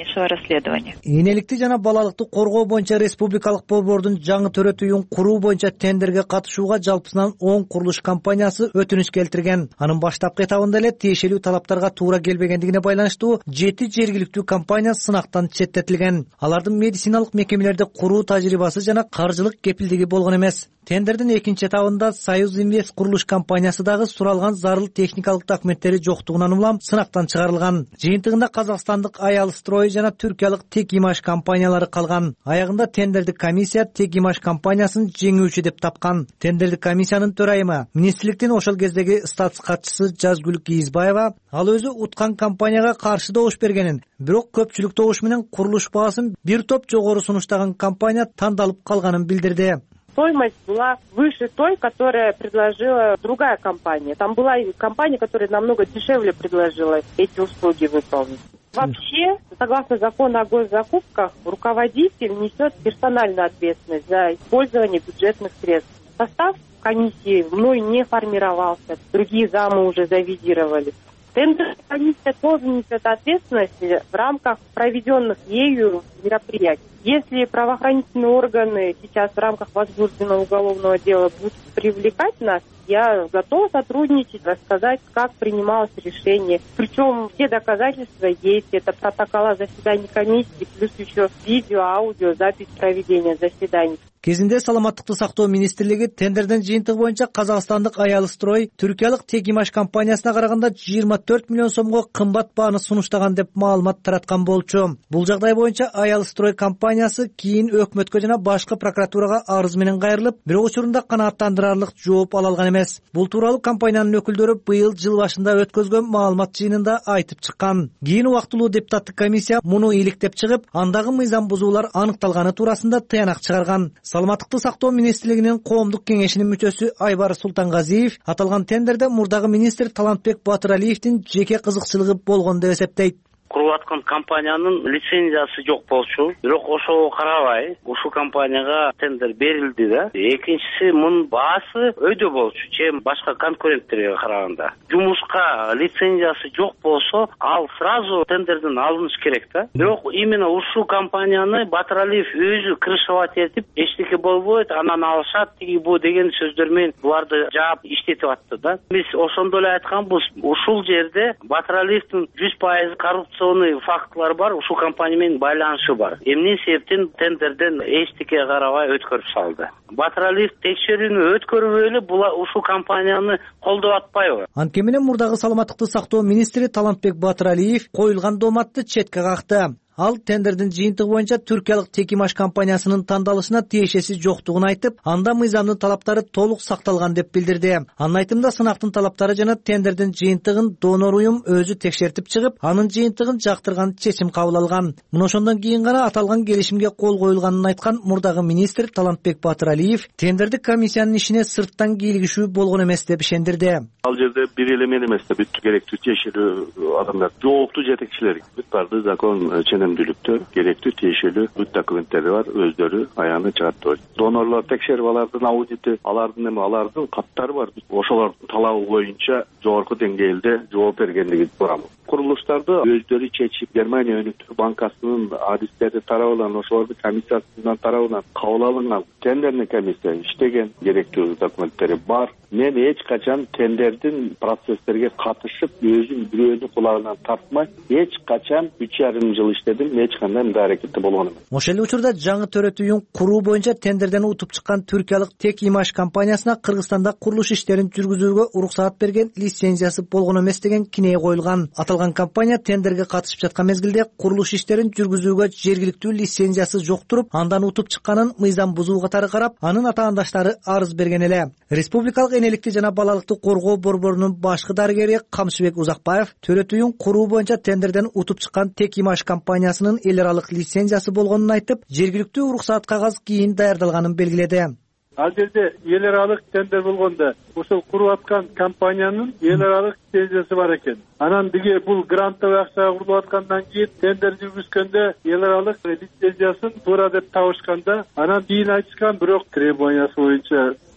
расследования. Энеликти жана балалыкты коргоо боюнча республикалык борбордун жаңы төрөтүүн куруу боюнча тендерге катышууга жалпысынан 10 курулуш компаниясы өтүнүч келтирген. Анын баштапкы этабында эле тиешелүү талаптарга туура келбегендигине байланыштуу 7 жергиликтүү компания сынактан четтетилген. Алардын медициналык мекемелерди куруу тажрыйбасы жана каржылык кепилдиги болгон эмес. Тендердин экинчи этабында Союз Инвест курулуш компаниясы дагы суралган зарыл техникалык документтери жоктугунан улам сынактан чыгарылган. Жыйынтыгында казакстандык Аялстрой жана түркиялык Текимаш компаниялары калган. Аягында тендердик комиссия Текимаш компаниясын жеңүүчү деп тапкан. Тендердик комиссиянын төрайымы, министрликтин ошол кездеги статус катчысы Жазгүл Кийизбаева ал өзү уткан компанияга каршы добуш бергенин, бирок көпчүлүк добуш менен курулуш баасын бир топ жогору сунуштаган компания тандалып калганын билдирди. Стоимость была выше той, которая предложила другая компания. Там была компания, которая намного дешевле предложила эти услуги выполнить. Вообще, согласно закону о госзакупках, руководитель несет персональную ответственность за использование бюджетных средств. Состав комиссии мной не формировался, другие замы уже завизировали. Тендерная комиссия тоже несет ответственность в рамках проведенных ею мероприятий. Если правоохранительные органы сейчас в рамках возбужденного уголовного дела будут привлекать нас, я готова сотрудничать, рассказать, как принималось решение. Причем все доказательства есть. Это протокола заседаний комиссии, плюс еще видео, аудио, запись проведения заседаний. Кезинде саламаттыкты сактоо министрлиги тендерден жыйынтыгы боюнча казакстандык Аялстрой түркиялык Текимаш компаниясына караганда 24 миллион сомго кымбат бааны сунуштаган деп маалымат тараткан болчу. Бул жагдай боюнча Аялстрой компаниясы кийин өкмөткө жана башкы прокуратурага арыз менен кайрылып, бирок учурунда канааттандырарлык жооп ала алган эмес. Бул тууралуу компаниянын өкүлдөрү быйыл жыл башында өткөзгөн маалымат жыйынында айтып чыккан. Кийин убактылуу депутаттык комиссия муну иликтеп чыгып, андагы мыйзам бузуулар аныкталганы туурасында тыянак чыгарган. Саламаттыкты сактоо министрлигинин коомдук кеңешинин мүчөсү Айбар Султангазиев аталган тендерде мурдагы министр Талантбек Батыралиевдин жеке кызыкчылыгы болгон деп эсептейт. Куруп аткан компаниянын лицензиясы жок болчу. Бирок ошого карабай, ушул компанияга тендер берилди да. Экинчиси мунун баасы өйдө болчу, чем башка конкуренттерге караганда. Жумушка лицензиясы жок болсо, ал сразу тендерден алыныш керек да. Бирок именно ушул компанияны Батыралиев өзү крышевать этип, эчтеке болбойт, анан алышат, тиги бу деген сөздөр менен буларды жаап иштетип атты да. Биз ошондо эле айтканбыз, ушул жерде Батыралиевдин 100% коррупция фактылар бар, ушул компания менен байланышы бар. Эмне себептен тендерден эчтеке карабай өткөрүп салды. Батыралиев текшерүүнү өткөрбөй эле ушул компанияны колдоп атпайбы? Анткени менен мурдагы саламаттыкты сактоо министри Талантбек Батыралиев коюлган дооматты четке какты. Ал тендердин жыйынтыгы боюнча түркиялык Текимаш компаниясынын тандалышына тиешеси жоктугун айтып, анда мыйзамдын талаптары толук сакталган деп билдирди. Анын айтымында сынактын талаптары жана тендердин жыйынтыгын донор уюм өзү текшертип чыгып, анын жыйынтыгын жактырган чечим кабыл алган. Мына ошондон кийин гана аталган келишимге кол коюлганын айткан мурдагы министр Талантбек Батыралиев тендердик комиссиянын ишине сырттан кийлигишүү болгон эмес деп ишендирди. Ал жерде бир эле мен эмес да, бүт керектүү тиешелүү адамдар, жооптуу жетекчилер, бүт барды закон ченемдүүлүктөр, керектүү тиешелүү бүт документтери бар, өздөрү аягына чыгат. Донорлор текшерип алардын аудити, алардын каттары бар. Ошолордун талабы боюнча жогорку деңгээлде жооп бергендигин турам. Курулуштарды өздөрү чечип, Германия өнүктүү банкасынын адистери тарабынан, ошолордун комиссиясынын тарабынан кабыл алынган тендерный комиссия иштеген, керектүү документтери бар. Мен эч качан тендердин процесстерге катышып, өзүм бирөөнүн кулагынан тартмай, эч качан 3,5 жыл иштедим, эч кандай мындай аракетте болгон эмес. Ошол эле учурда жаңы төрөтүүн куруу боюнча тендерден утуп чыккан түркиялык Текимаш компаниясына Кыргызстанда курулуш иштерин жүргүзүүгө уруксаат берген лицензиясы болгон эмес деген кинээ коюлган. Аталган компания тендерге катышып жаткан мезгилде курулуш иштерин жүргүзүүгө жергиликтүү лицензиясы жок туруп, андан утуп чыкканын мыйзам бузуу катары карап, анын атаандаштары арыз берген эле. Республикалык энеликти жана балалыкты коргоо борборунун башкы дарыгери Камчыбек Узакбаев төрөтүүн куруу боюнча тендерден утуп чыккан Текимаш компаниясынын эл аралык лицензиясы болгонун айтып, жергиликтүү уруксаат кагаз кийин даярдалганын белгиледи. Ал жерде эл аралык тендер болгондо ошол куруп аткан компаниянын эл аралык лицензиясы бар экен. Анан биге бул грантовый акчага курулуп аткандан кийин тендер жүргүзгөндө эл аралык лицензиясын туура деп табышканда, анан кийин айтышкан, бирок требованиясы боюнча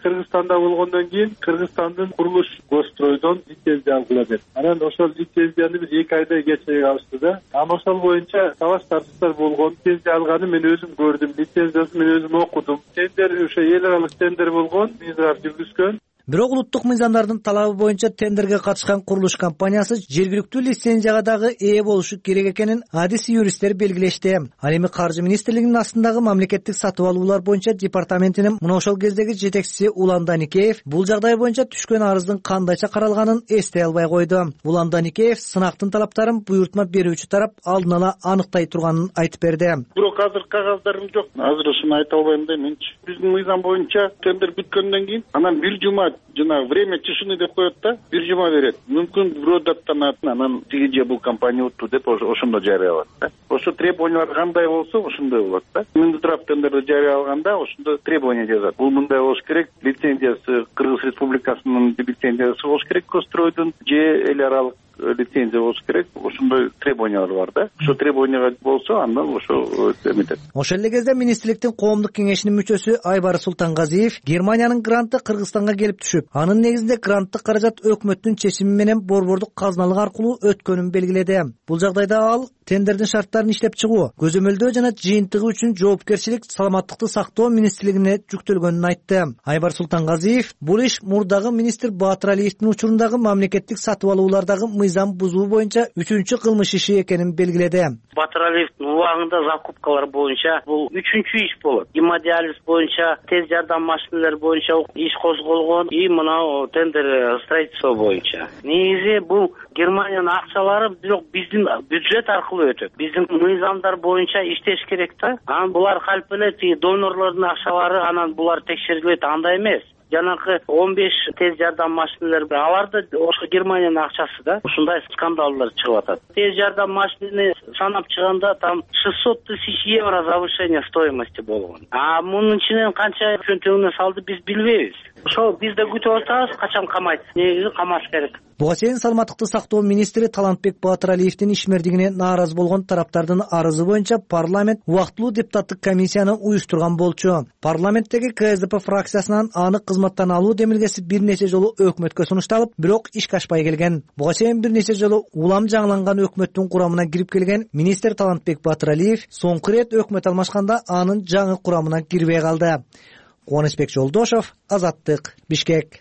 Кыргызстанда болгондон кийин Кыргызстандын курулуш Гостройдон лицензия алгыла деп. Анан ошол лицензияны биз 2 айда кечирип алышты да. Ошол боюнча талаш тартыштар болгон. Лицензия алганы мен өзүм көрдүм. Лицензиясын мен өзүм окудум. Тендер ошо эл аралык тендер болгон. Мизрап жүргүзгөн. Бирок улуттук мыйзамдардын талабы боюнча тендерге катышкан курулуш компаниясы жергиликтүү лицензияга дагы ээ болушу керек экенин адис юристтер белгилешти. Ал эми Каржы министрлигинин астындагы мамлекеттик сатып алуулар боюнча департаментинин мына ошол кездеги жетекчиси Улан Даникеев бул жагдай боюнча түшкөн арыздын кандайча каралганын эстей албай койду. Улан Даникеев сынактын талаптарын буйртма берүүчү тарап алдын ала аныктай турганын айтып берди. Бирок азыр кагаздарым жок. Азыр ушуну айта албайм да менчи. Биздин мыйзам боюнча тендер бүткөндөн кийин анан 1 жума жана время тишины деп коет да, 1 жума берет. Мүмкүн бирөө даттанат, анан тиги же бул компания утту деп ошондо жарыялат да. Ошо требованиялар кандай болсо ошондой болот да. Мындай турап тендерди жарыялаганда ошондо требование жазат. Бул мындай болуш керек, лицензиясы Кыргыз Республикасынын лицензиясы болуш керек, Костройдун же эл аралык лицензия болуш керек. Ошондой требованиялар бар да. Ошо требованияга болсо андан ошо эметет. Ошол эле кезде министрликтин коомдук кеңешинин мүчөсү Айбар Султангазиев Германиянын гранты Кыргызстанга келип түшүп, анын негизинде гранттык каражат өкмөттүн чечими менен борбордук казналык аркылуу өткөнүн белгиледи. Бул жагдайда ал тендердин шарттарын иштеп чыгуу, көзөмөлдөө жана жыйынтыгы үчүн жоопкерчилик саламаттыкты сактоо министрлигине жүктөлгөнүн айтты. Айбар Султангазиев бул иш мурдагы министр Баатыр Алиевдин учурундагы мамлекеттик сатып алуулардагы мыйзам бузуу боюнча 3-чү кылмыш иши экенин белгиледи. Баатыр Алиевдин убагында закупкалар боюнча бул 3-чү иш болот. Гемодиализ боюнча, тез жардам машиналары боюнча иш козголгон, и мына тендер строительство боюнча. Негизи бул Германиянын акчалары бирок биздин бюджет аркылуу өтөт. Биздин мыйзамдар боюнча иштеш керек да. Анан булар калп эле донорлордун акчалары, анан булар текшерилет, андай эмес. Жанакы 15 тез жардам машиналары аларды ошо Германиянын акчасы да. Ушундай скандалдар чыгып атат. Тез жардам машинаны санап чыганда там 600 тысяч евро завышение стоимости болгон. А мунун ичинен канча чөнтөгүнө салды биз билбейбиз. Ошо биз да күтүп атабыз, качан камайт. Негизи камаш керек. Буга чейин саламаттыкты сактоо министри Талантбек Баатыр Алиевдин ишмердигине нааразы болгон тараптардын арызы боюнча парламент убактылуу депутаттык комиссияны уюштурган болчу. Парламенттеги КСДП фракциясынан аны кызматтан алуу демилгеси бир нече жолу өкмөткө сунушталып, бирок ишке ашпай келген. Буга чейин бир нече жолу улам жаңыланган өкмөттүн курамына кирип келген министр Талантбек Баатыр Алиев соңку ирет өкмөт алмашканда анын жаңы курамына кирбей калды. Кубанычбек Жолдошов, Азаттык, Бишкек.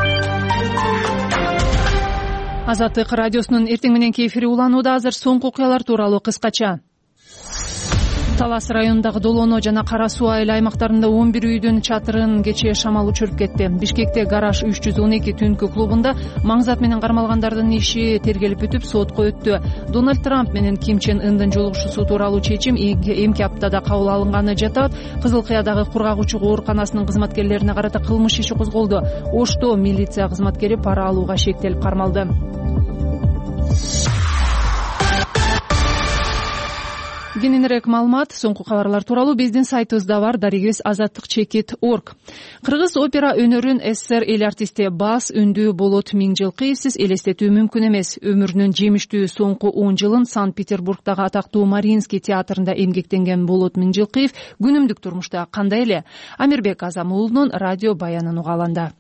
Азаттык радиосунун эртең мененки эфири уланууда. Азыр соңку окуялар тууралуу кыскача. Талас районундагы Долоно жана Кара Суу айыл аймактарында 11 үйдүн чатырын кечээ шамал учуруп кетти. Бишкекте Гараж 312 түнкү клубунда маңзат менен кармалгандардын иши тергелип бүтүп, сотко өттү. Дональд Трамп менен Ким Чен Ындын жолугушуусу тууралуу чечим эмки аптада кабыл алынганы жатат. Кызыл Кыядагы кургагучу ооруканасынын кызматкерлерине карата кылмыш иши козголду. Ошто милиция кызматкери пара алууга шектелип кармалды. Кененирээк маалымат, соңку кабарлар тууралуу биздин сайтыбызда бар, дарегибиз azattik.org. Кыргыз опера өнөрүн СССР эл артисти бас үндүү Болот Миңжилкыевсиз элестетүү мүмкүн эмес. Өмүрүнүн жемиштүү соңку 10 жылын Санкт-Петербургдагы атактуу Мариинский театрында эмгектенген Болот Миңжилкыев күнүмдүк турмушта кандай эле? Амирбек Азам уулунун радио баянын угаланда.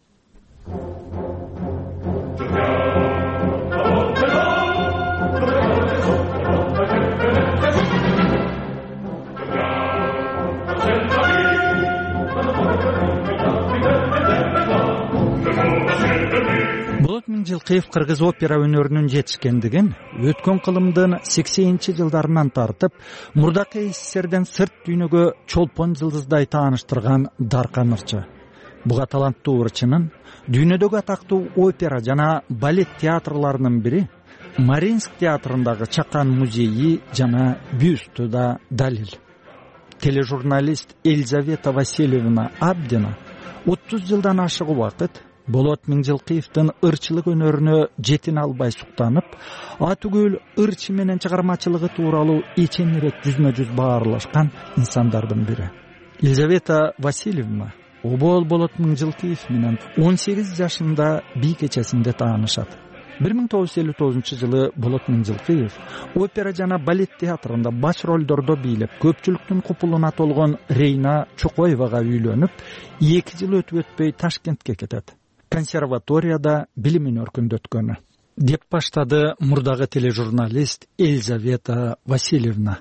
Болот Миңжилкыев кыргыз опера өнөрүнүн жетишкендигин өткөн кылымдын 80-жылдарынан тартып, мурдакы СССРден сырт дүйнөгө чолпон жылдыздай тааныштырган даркан ырчы. Буга таланттуу ырчынын дүйнөдөгү атактуу опера жана балет театрларынын бири Мариинск театрындагы Чакан музейи жана бюсту да далил. Тележурналист Елизавета Васильевна Абдина 30 жылдан ашык убакыт Болот Миңжилкыевдин ырчылык өнөрүнө жетине албай суктанып, атүгүл ырчы менен чыгармачылыгы тууралуу ичемирээк жүзмө-жүз баарлашкан инсандардын бири. Елизавета Васильевна обол Болот Миңжилкыев менен 18 жашында бий кечесинде таанышат. 1959 Болот Миңжилкыев опера жана балет театрында баш ролдордо бийлеп, көпчүлүктүн купулуна толгон Рейна Чокоевага үйлөнүп, 2 жыл өтүп өтпөй Ташкентке кетет. Консерваторияда билимин өркүндөткөнү деп баштады мурдагы тележурналист Елизавета Васильевна.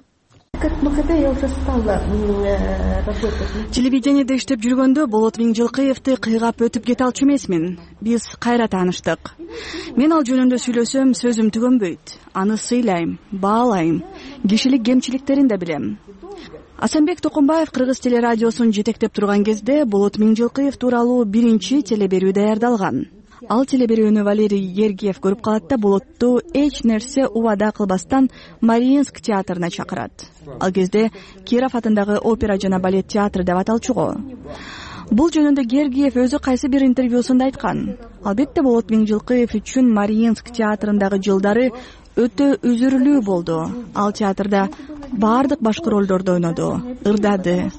Телевидениеде иштеп жүргөндө Болот Миңжилкыевди кыйгап өтүп кете алчу эмесмин. Биз кайра тааныштык. Мен ал жөнүндө сүйлөсөм, сөзүм түгөнбөйт. Аны сыйлайм, баалайм, кишилик кемчиликтерин да билем. Асанбек Токумбаев Кыргыз телерадиосун жетектеп турган кезде Болот Миңжилкыев тууралуу биринчи телеберүү даярдалган. Ал телеберүүнү Валерий Гергиев көрүп калат да Болотту эч нерсе убада кылбастан Мариинск театрына чакырат. Ал кезде Киров атындагы опера жана балет театры деп аталчуго. Бул жөнүндө Гергиев өзү кайсы бир интервьюсунда айткан. Албетте Болот Миңжилкыев үчүн Мариинск театрындагы жылдары өтө үзүрүлүү болду. Ал театрда баардык башкы ролдорду ойноду, ырдады.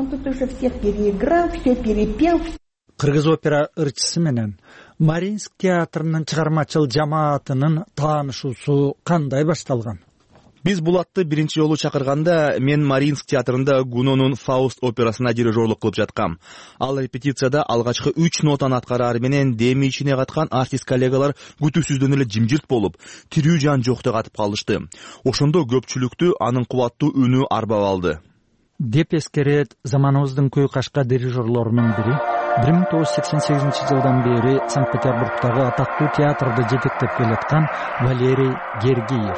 Кыргыз опера ырчысы менен Мариинск театрынын чыгармачыл жамаатынын таанышуусу кандай башталган? Биз Булатты биринчи жолу чакырганда мен Мариинск театрында Гунонун Фауст операсына дирижерлук кылып жаткам. Ал репетицияда алгачкы 3 нотаны аткараар менен деми ичине каткан артист коллегалар күтүүсүздөн эле жимжирт болуп, тирүү жан жокто катып калышты. Ошондо көпчүлүктү анын кубаттуу үнү арбап алды. Деп эскерет заманыбыздын көй кашка дирижерлорунун бири 1988 жылдан бери Санкт-Петербургдагы атактуу театрды жетектеп келаткан Валерий Гергиев.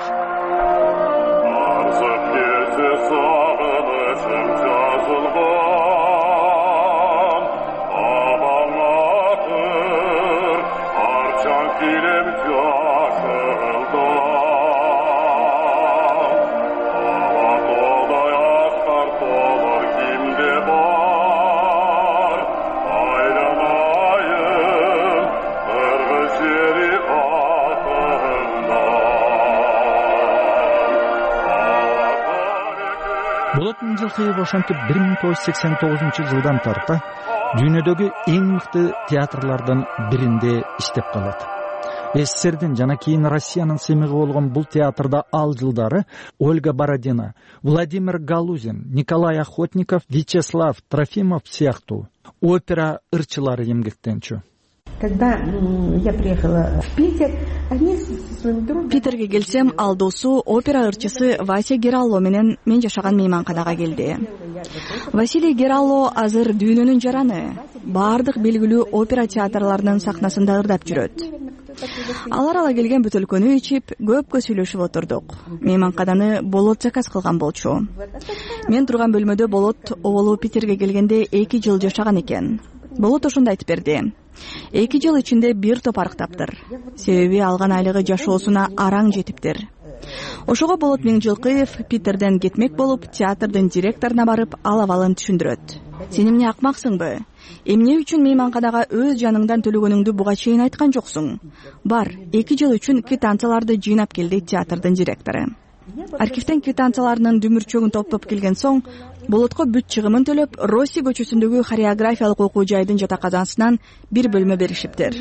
Болот Миңжилкыев ошентип 1989 жылдан тарта дүйнөдөгү эң мыкты театрлардын биринде иштеп калат. СССРдин жана кийин Россиянын сыймыгы болгон бул театрда ал жылдары Ольга Бородина, Владимир Галузин, Николай Охотников, Вячеслав Трофимов сыяктуу опера ырчылары эмгектенчү. Когда я приехала в Питер, они со своим другом... Питерге келсем, ал досу опера ырчысы Вася Гералло менен мен жашаган мейманканага келди. Василий Гералло азыр дүйнөнүн жараны, баардык белгилүү опера театрларынын сахнасында ырдап жүрөт. Алар ала келген бөтөлкөнү ичип, көпкө сүйлөшүп отурдук. Мейманкананы Болот заказ кылган болчу. Мен турган бөлмөдө Болот оболу Питерге келгенде 2 жыл жашаган экен. Болот ошондо айтып берди. 2 жыл ичинде бир топ арыктаптыр. Себеби алган айлыгы жашоосуна араң жетиптир. Ошого Болот Миңжилкыев Питерден кетмек болуп, театрдын директоруна барып, ал абалын түшүндүрөт. Сен эмне акмаксыңбы? Эмне үчүн мейманканага өз жаныңдан төлөгөнүңдү буга чейин айткан жоксуң? Бар, 2 жыл үчүн квитанцияларды жыйнап келди театрдын директору. Архивден квитанцияларынын дүмүрчөгүн топтоп келген соң, Болотко бүт чыгымын төлөп, Росси көчөсүндөгү хореографиялык окуу жайдын жатаканасынан бир бөлмө беришиптир.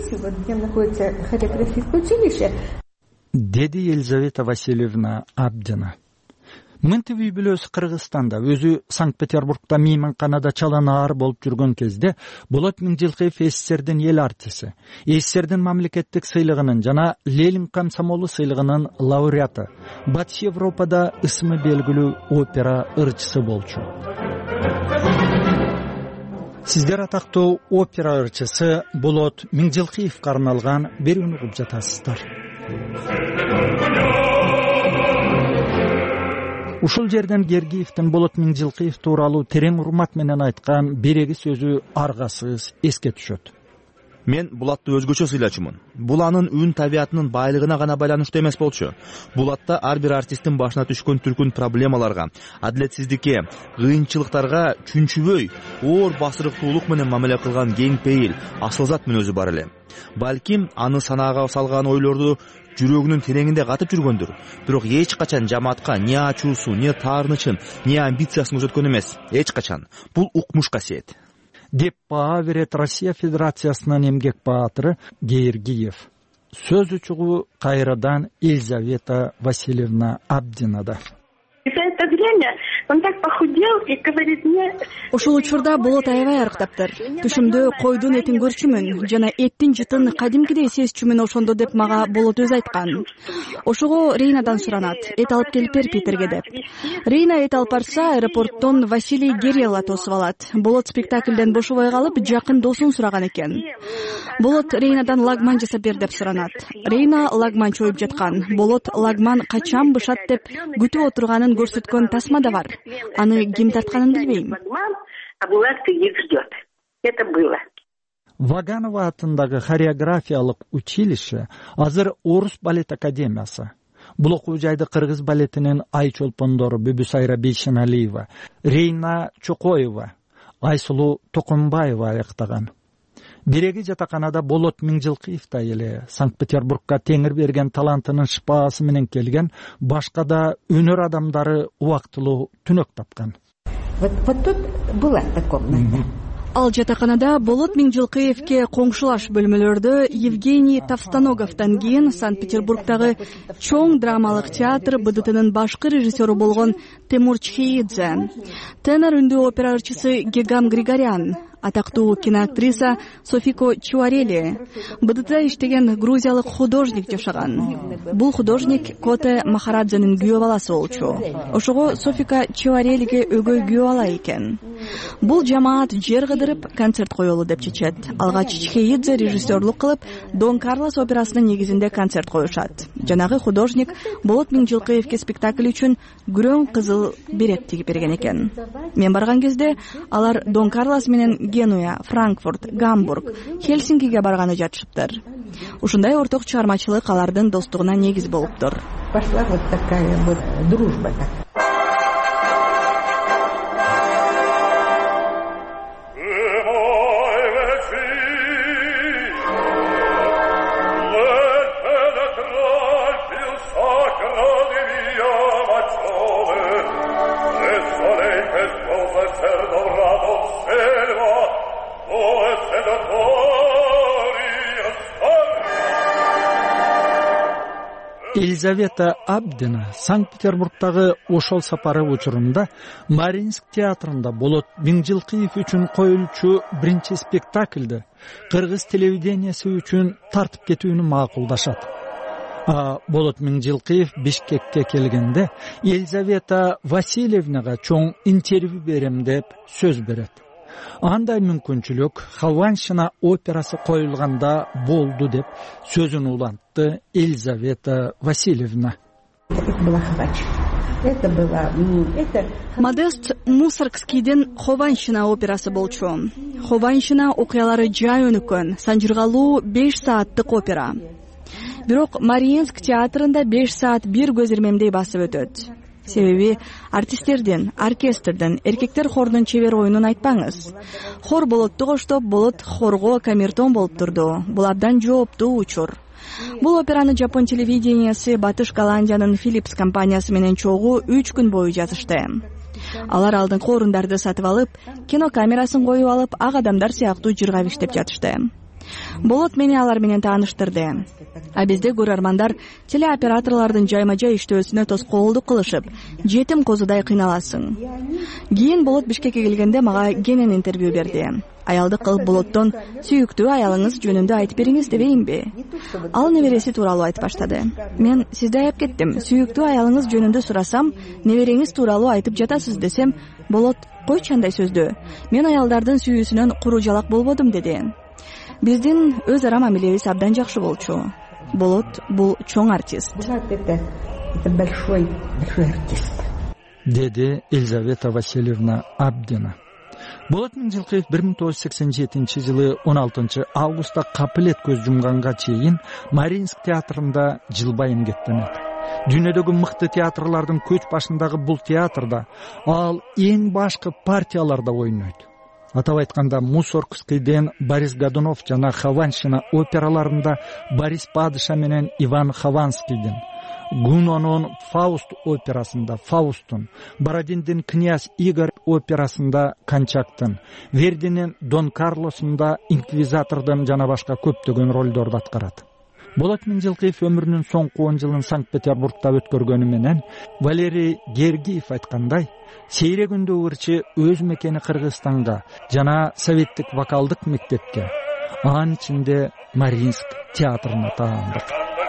Деди Елизавета Васильевна Абдина. Мынтип үй бүлөсү Кыргызстанда, өзү Санкт-Петербургда мейманканада чаланаар болуп жүргөн кезде Болот Миңжилкыев СССРдин эл артисти, СССРдин мамлекеттик сыйлыгынын жана Ленин комсомолу сыйлыгынын лауреаты, Батыш Европада ысымы белгилүү опера ырчысы болчу. Сиздер атактуу опера ырчысы Болот Миңжилкыевге арналган берүүнү угуп жатасыздар. Ушул жерден Гергиевдин Болот Миңжилкыев тууралуу терең урмат менен айткан береги сөзү аргасыз эске түшөт. Мен Булатты өзгөчө сыйлачумун. Бул анын үн табиятынын байлыгына гана байланыштуу эмес болчу. Булатта ар бир артисттин башына түшкөн түркүн проблемаларга, адилетсиздикке, кыйынчылыктарга чүнчүбөй, оор басырыктуулук менен мамиле кылган кең пейил, асылзат мүнөзү бар эле. Балким аны санаага салган ойлорду жүрөгүнүн тереңинде катып жүргөндүр. Бирок эч качан жамаатка не ачуусу, не таарынычын, не амбициясын көрсөткөн эмес. Эч качан. Бул укмуш касиет. Деп баа берет Россия Федерациясынын эмгек баатыры Гергиев. сөз учугу кайрадан Елизавета Васильевна Абдинада. За это время он так похудел и говорит мне... Ошол учурда болот аябай арыктаптыр. Түшүмдө койдун этин көрчүмүн жана эттин жытын кадимкидей сезчүмүн ошондо деп мага болот өзү айткан. Ошого Рейнадан суранат, эт алып келип бер Питерге деп. Рейна эт алып барса, аэропорттон Василий Герелла тосуп алат. Болот спектакльден бошобой калып, жакын досун сураган экен. Болот Рейнадан лагман жасап бер деп суранат. Рейна лагман чоюп жаткан. Болот лагман качан бышат деп күтүп отурганын көрсөткөн тасма да бар. Аны ким тартканын билбейм. А Булат сидит, ждет. Это было. Ваганова атындагы хореографиялык училище азыр Орус балет академиясы. Бул окуу жайды кыргыз балетинин ай чолпондору Бүбүсайра Бейшеналиева, Рейна Чокоева, Айсулуу Токунбаева аяктаган. Биреги жатаканада Болот Миңжилкиев да эле Санкт-Петербургка теңир берген талантынын шыпаасы менен келген башка да өнөр адамдары убактылуу түнөк тапкан. Вот тут была комната. Ал жатаканада Болот Миңжилкиевке коңшулаш бөлмөлөрдө Евгений Товстоноговтан кийин Санкт-Петербургдагы чоң драмалык театр БДТнын башкы режиссеру болгон Темур Чхеидзе, тенор үндүү опера ырчысы Гегам Григорян, атактуу киноактриса Софико Чуарели, БДТда иштеген грузиялык художник жашаган. Бул художник Коте Махарадзенин күйөө баласы болчу. Ошого Софика Чуарелиге өгөй күйөө бала экен. Бул жамаат жер кыдырып концерт коелу деп чечет. Алгач Чхеидзе режиссерлук кылып Дон Карлос операсынын негизинде концерт коюшат. Жанагы художник Болот Миңжилкиевке спектакль үчүн күрөң кызыл берет тигип берген экен. Мен барган кезде алар Дон Карлос менен Генуя, Франкфурт, Гамбург, Хельсинкиге барганы жатышыптыр. Ушундай орток чыгармачылык алардын достугуна негиз болуптур. Пошла вот такая вот дружба. Елизавета Абдина Санкт-Петербургдагы ошол сапары учурунда Мариинск театрында Болот Миңжилкиев үчүн коюлчу биринчи спектакльди кыргыз телевиденияси үчүн тартып кетүүнү макулдашат. Болот Миңжилкиев Бишкекке келгенде Елизавета Васильевнага чоң интервью берем деп сөз берет. Андай мүмкүнчүлүк Хованщина операсы коюлганда болду деп сөзүн улантты Елизавета Васильевна. Модест Мусоргскийдин Хованщина операсы болчу. Хованщина окуялары жай өнүккөн, санжыргалуу 5 сааттык опера. Бирок Мариинск театрында 5 саат бир көз ирмемдей басып өтөт. Себеби артисттердин, оркестрдин, эркектер хорунун чебер оюнун айтпаңыз. Хор Болотту коштоп, Болот хорго камертон болуп турду. Бул абдан жооптуу учур. Бул операны Жапон телевидениясы Батыш Голландиянын Philips компаниясы менен чогуу 3 күн бою жазышты. Алар алдыңкы орундарды сатып алып, кино камерасын коюп алып, ак адамдар сыяктуу жыргап иштеп жатышты. Болот мени алар менен тааныштырды. А бизде көрөрмандар телеоператорлордун жайма-жай иштөөсүнө тоскоолдук кылышып, жетим козудай кыйналасың. Кийин Болот Бишкекке келгенде мага кенен интервью берди. Аялдык кылып Болоттон сүйүктүү аялыңыз жөнүндө айтып бериңиз дебейинби? Ал небереси тууралуу айтып баштады. Мен сизди аяп кеттим. Сүйүктүү аялыңыз жөнүндө сурасам, небереңиз тууралуу айтып жатасыз десем, Болот койчу андай сөздү. Мен аялдардын сүйүүсүнөн куру жалак болбодум деди. Биздин өз ара мамилебиз абдан жакшы болчу. Болот бул чоң артист. Это большой артист. Деди Елизавета Васильевна Абдина. Болот Миңжилкиев 1987 жылы 16 августта капылет көз жумганга чейин Мариинск театрында жылбай эмгектенет. Дүйнөдөгү мыкты театрлардын көч башындагы бул театрда ал эң башкы партияларда ойнойт. Атап айтканда Мусоргскийден Борис Годунов жана Хованщина операларында Борис Падыша менен Иван Хованскийдин, Гунонун Фауст операсында Фаустун, Бородиндин Князь Игорь операсында Кончактын, Вердинин Дон Карлосунда Инквизатордун жана башка көптөгөн ролдорду аткарат. Болот Миңжилкиев өмүрүнүн соңку 10 жылын Санкт-Петербургда өткөргөнү менен Валерий Гергиев айткандай, сейрегүндө ырчы өз мекени Кыргызстанга жана советтик вокалдык мектепке, анын ичинде Мариинск театрына таандык.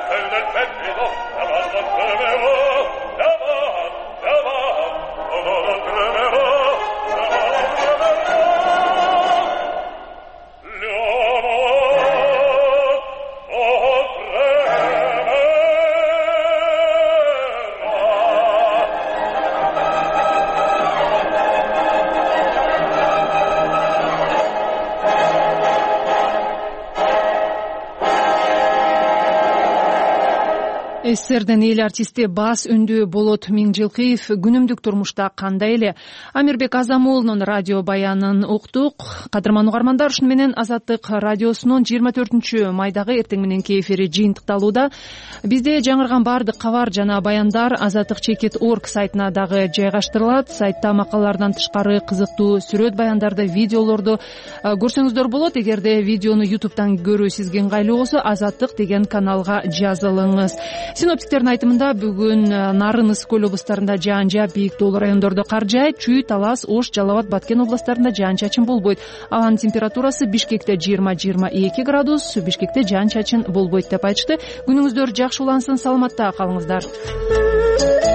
СССРдин эл артисти бас үндүү Болот Миңжилкиев күнүмдүк турмушта кандай эле? Амирбек Азамуулунун радио баянын уктук. Кадырман угармандар, ушуну менен Азаттык радиосунун 24 майдагы эртең мененки эфири жыйынтыкталууда. Бизде жаңырган баардык кабар жана баяндар azattik.org сайтына дагы жайгаштырылат. Сайтта макалалардан тышкары кызыктуу сүрөт баяндарды, видеолорду көрсөңүздөр болот. Эгерде видеону YouTube'дан көрүү сизге ыңгайлуу болсо, Азаттык деген каналга жазылыңыз. Синоптиктердин айтымында бүгүн Нарын, Ысык көл облустарында жаан жаап, бийик тоолуу райондордо кар жаайт. Чүй, Талас, Ош, Жалал Абад, Баткен областарында жаан чачын болбойт. Абанын температурасы Бишкекте 20-22 градус, Бишкекте жаан чачын болбойт деп айтышты. Күнүңүздөр жакшы улансын, саламатта калыңыздар.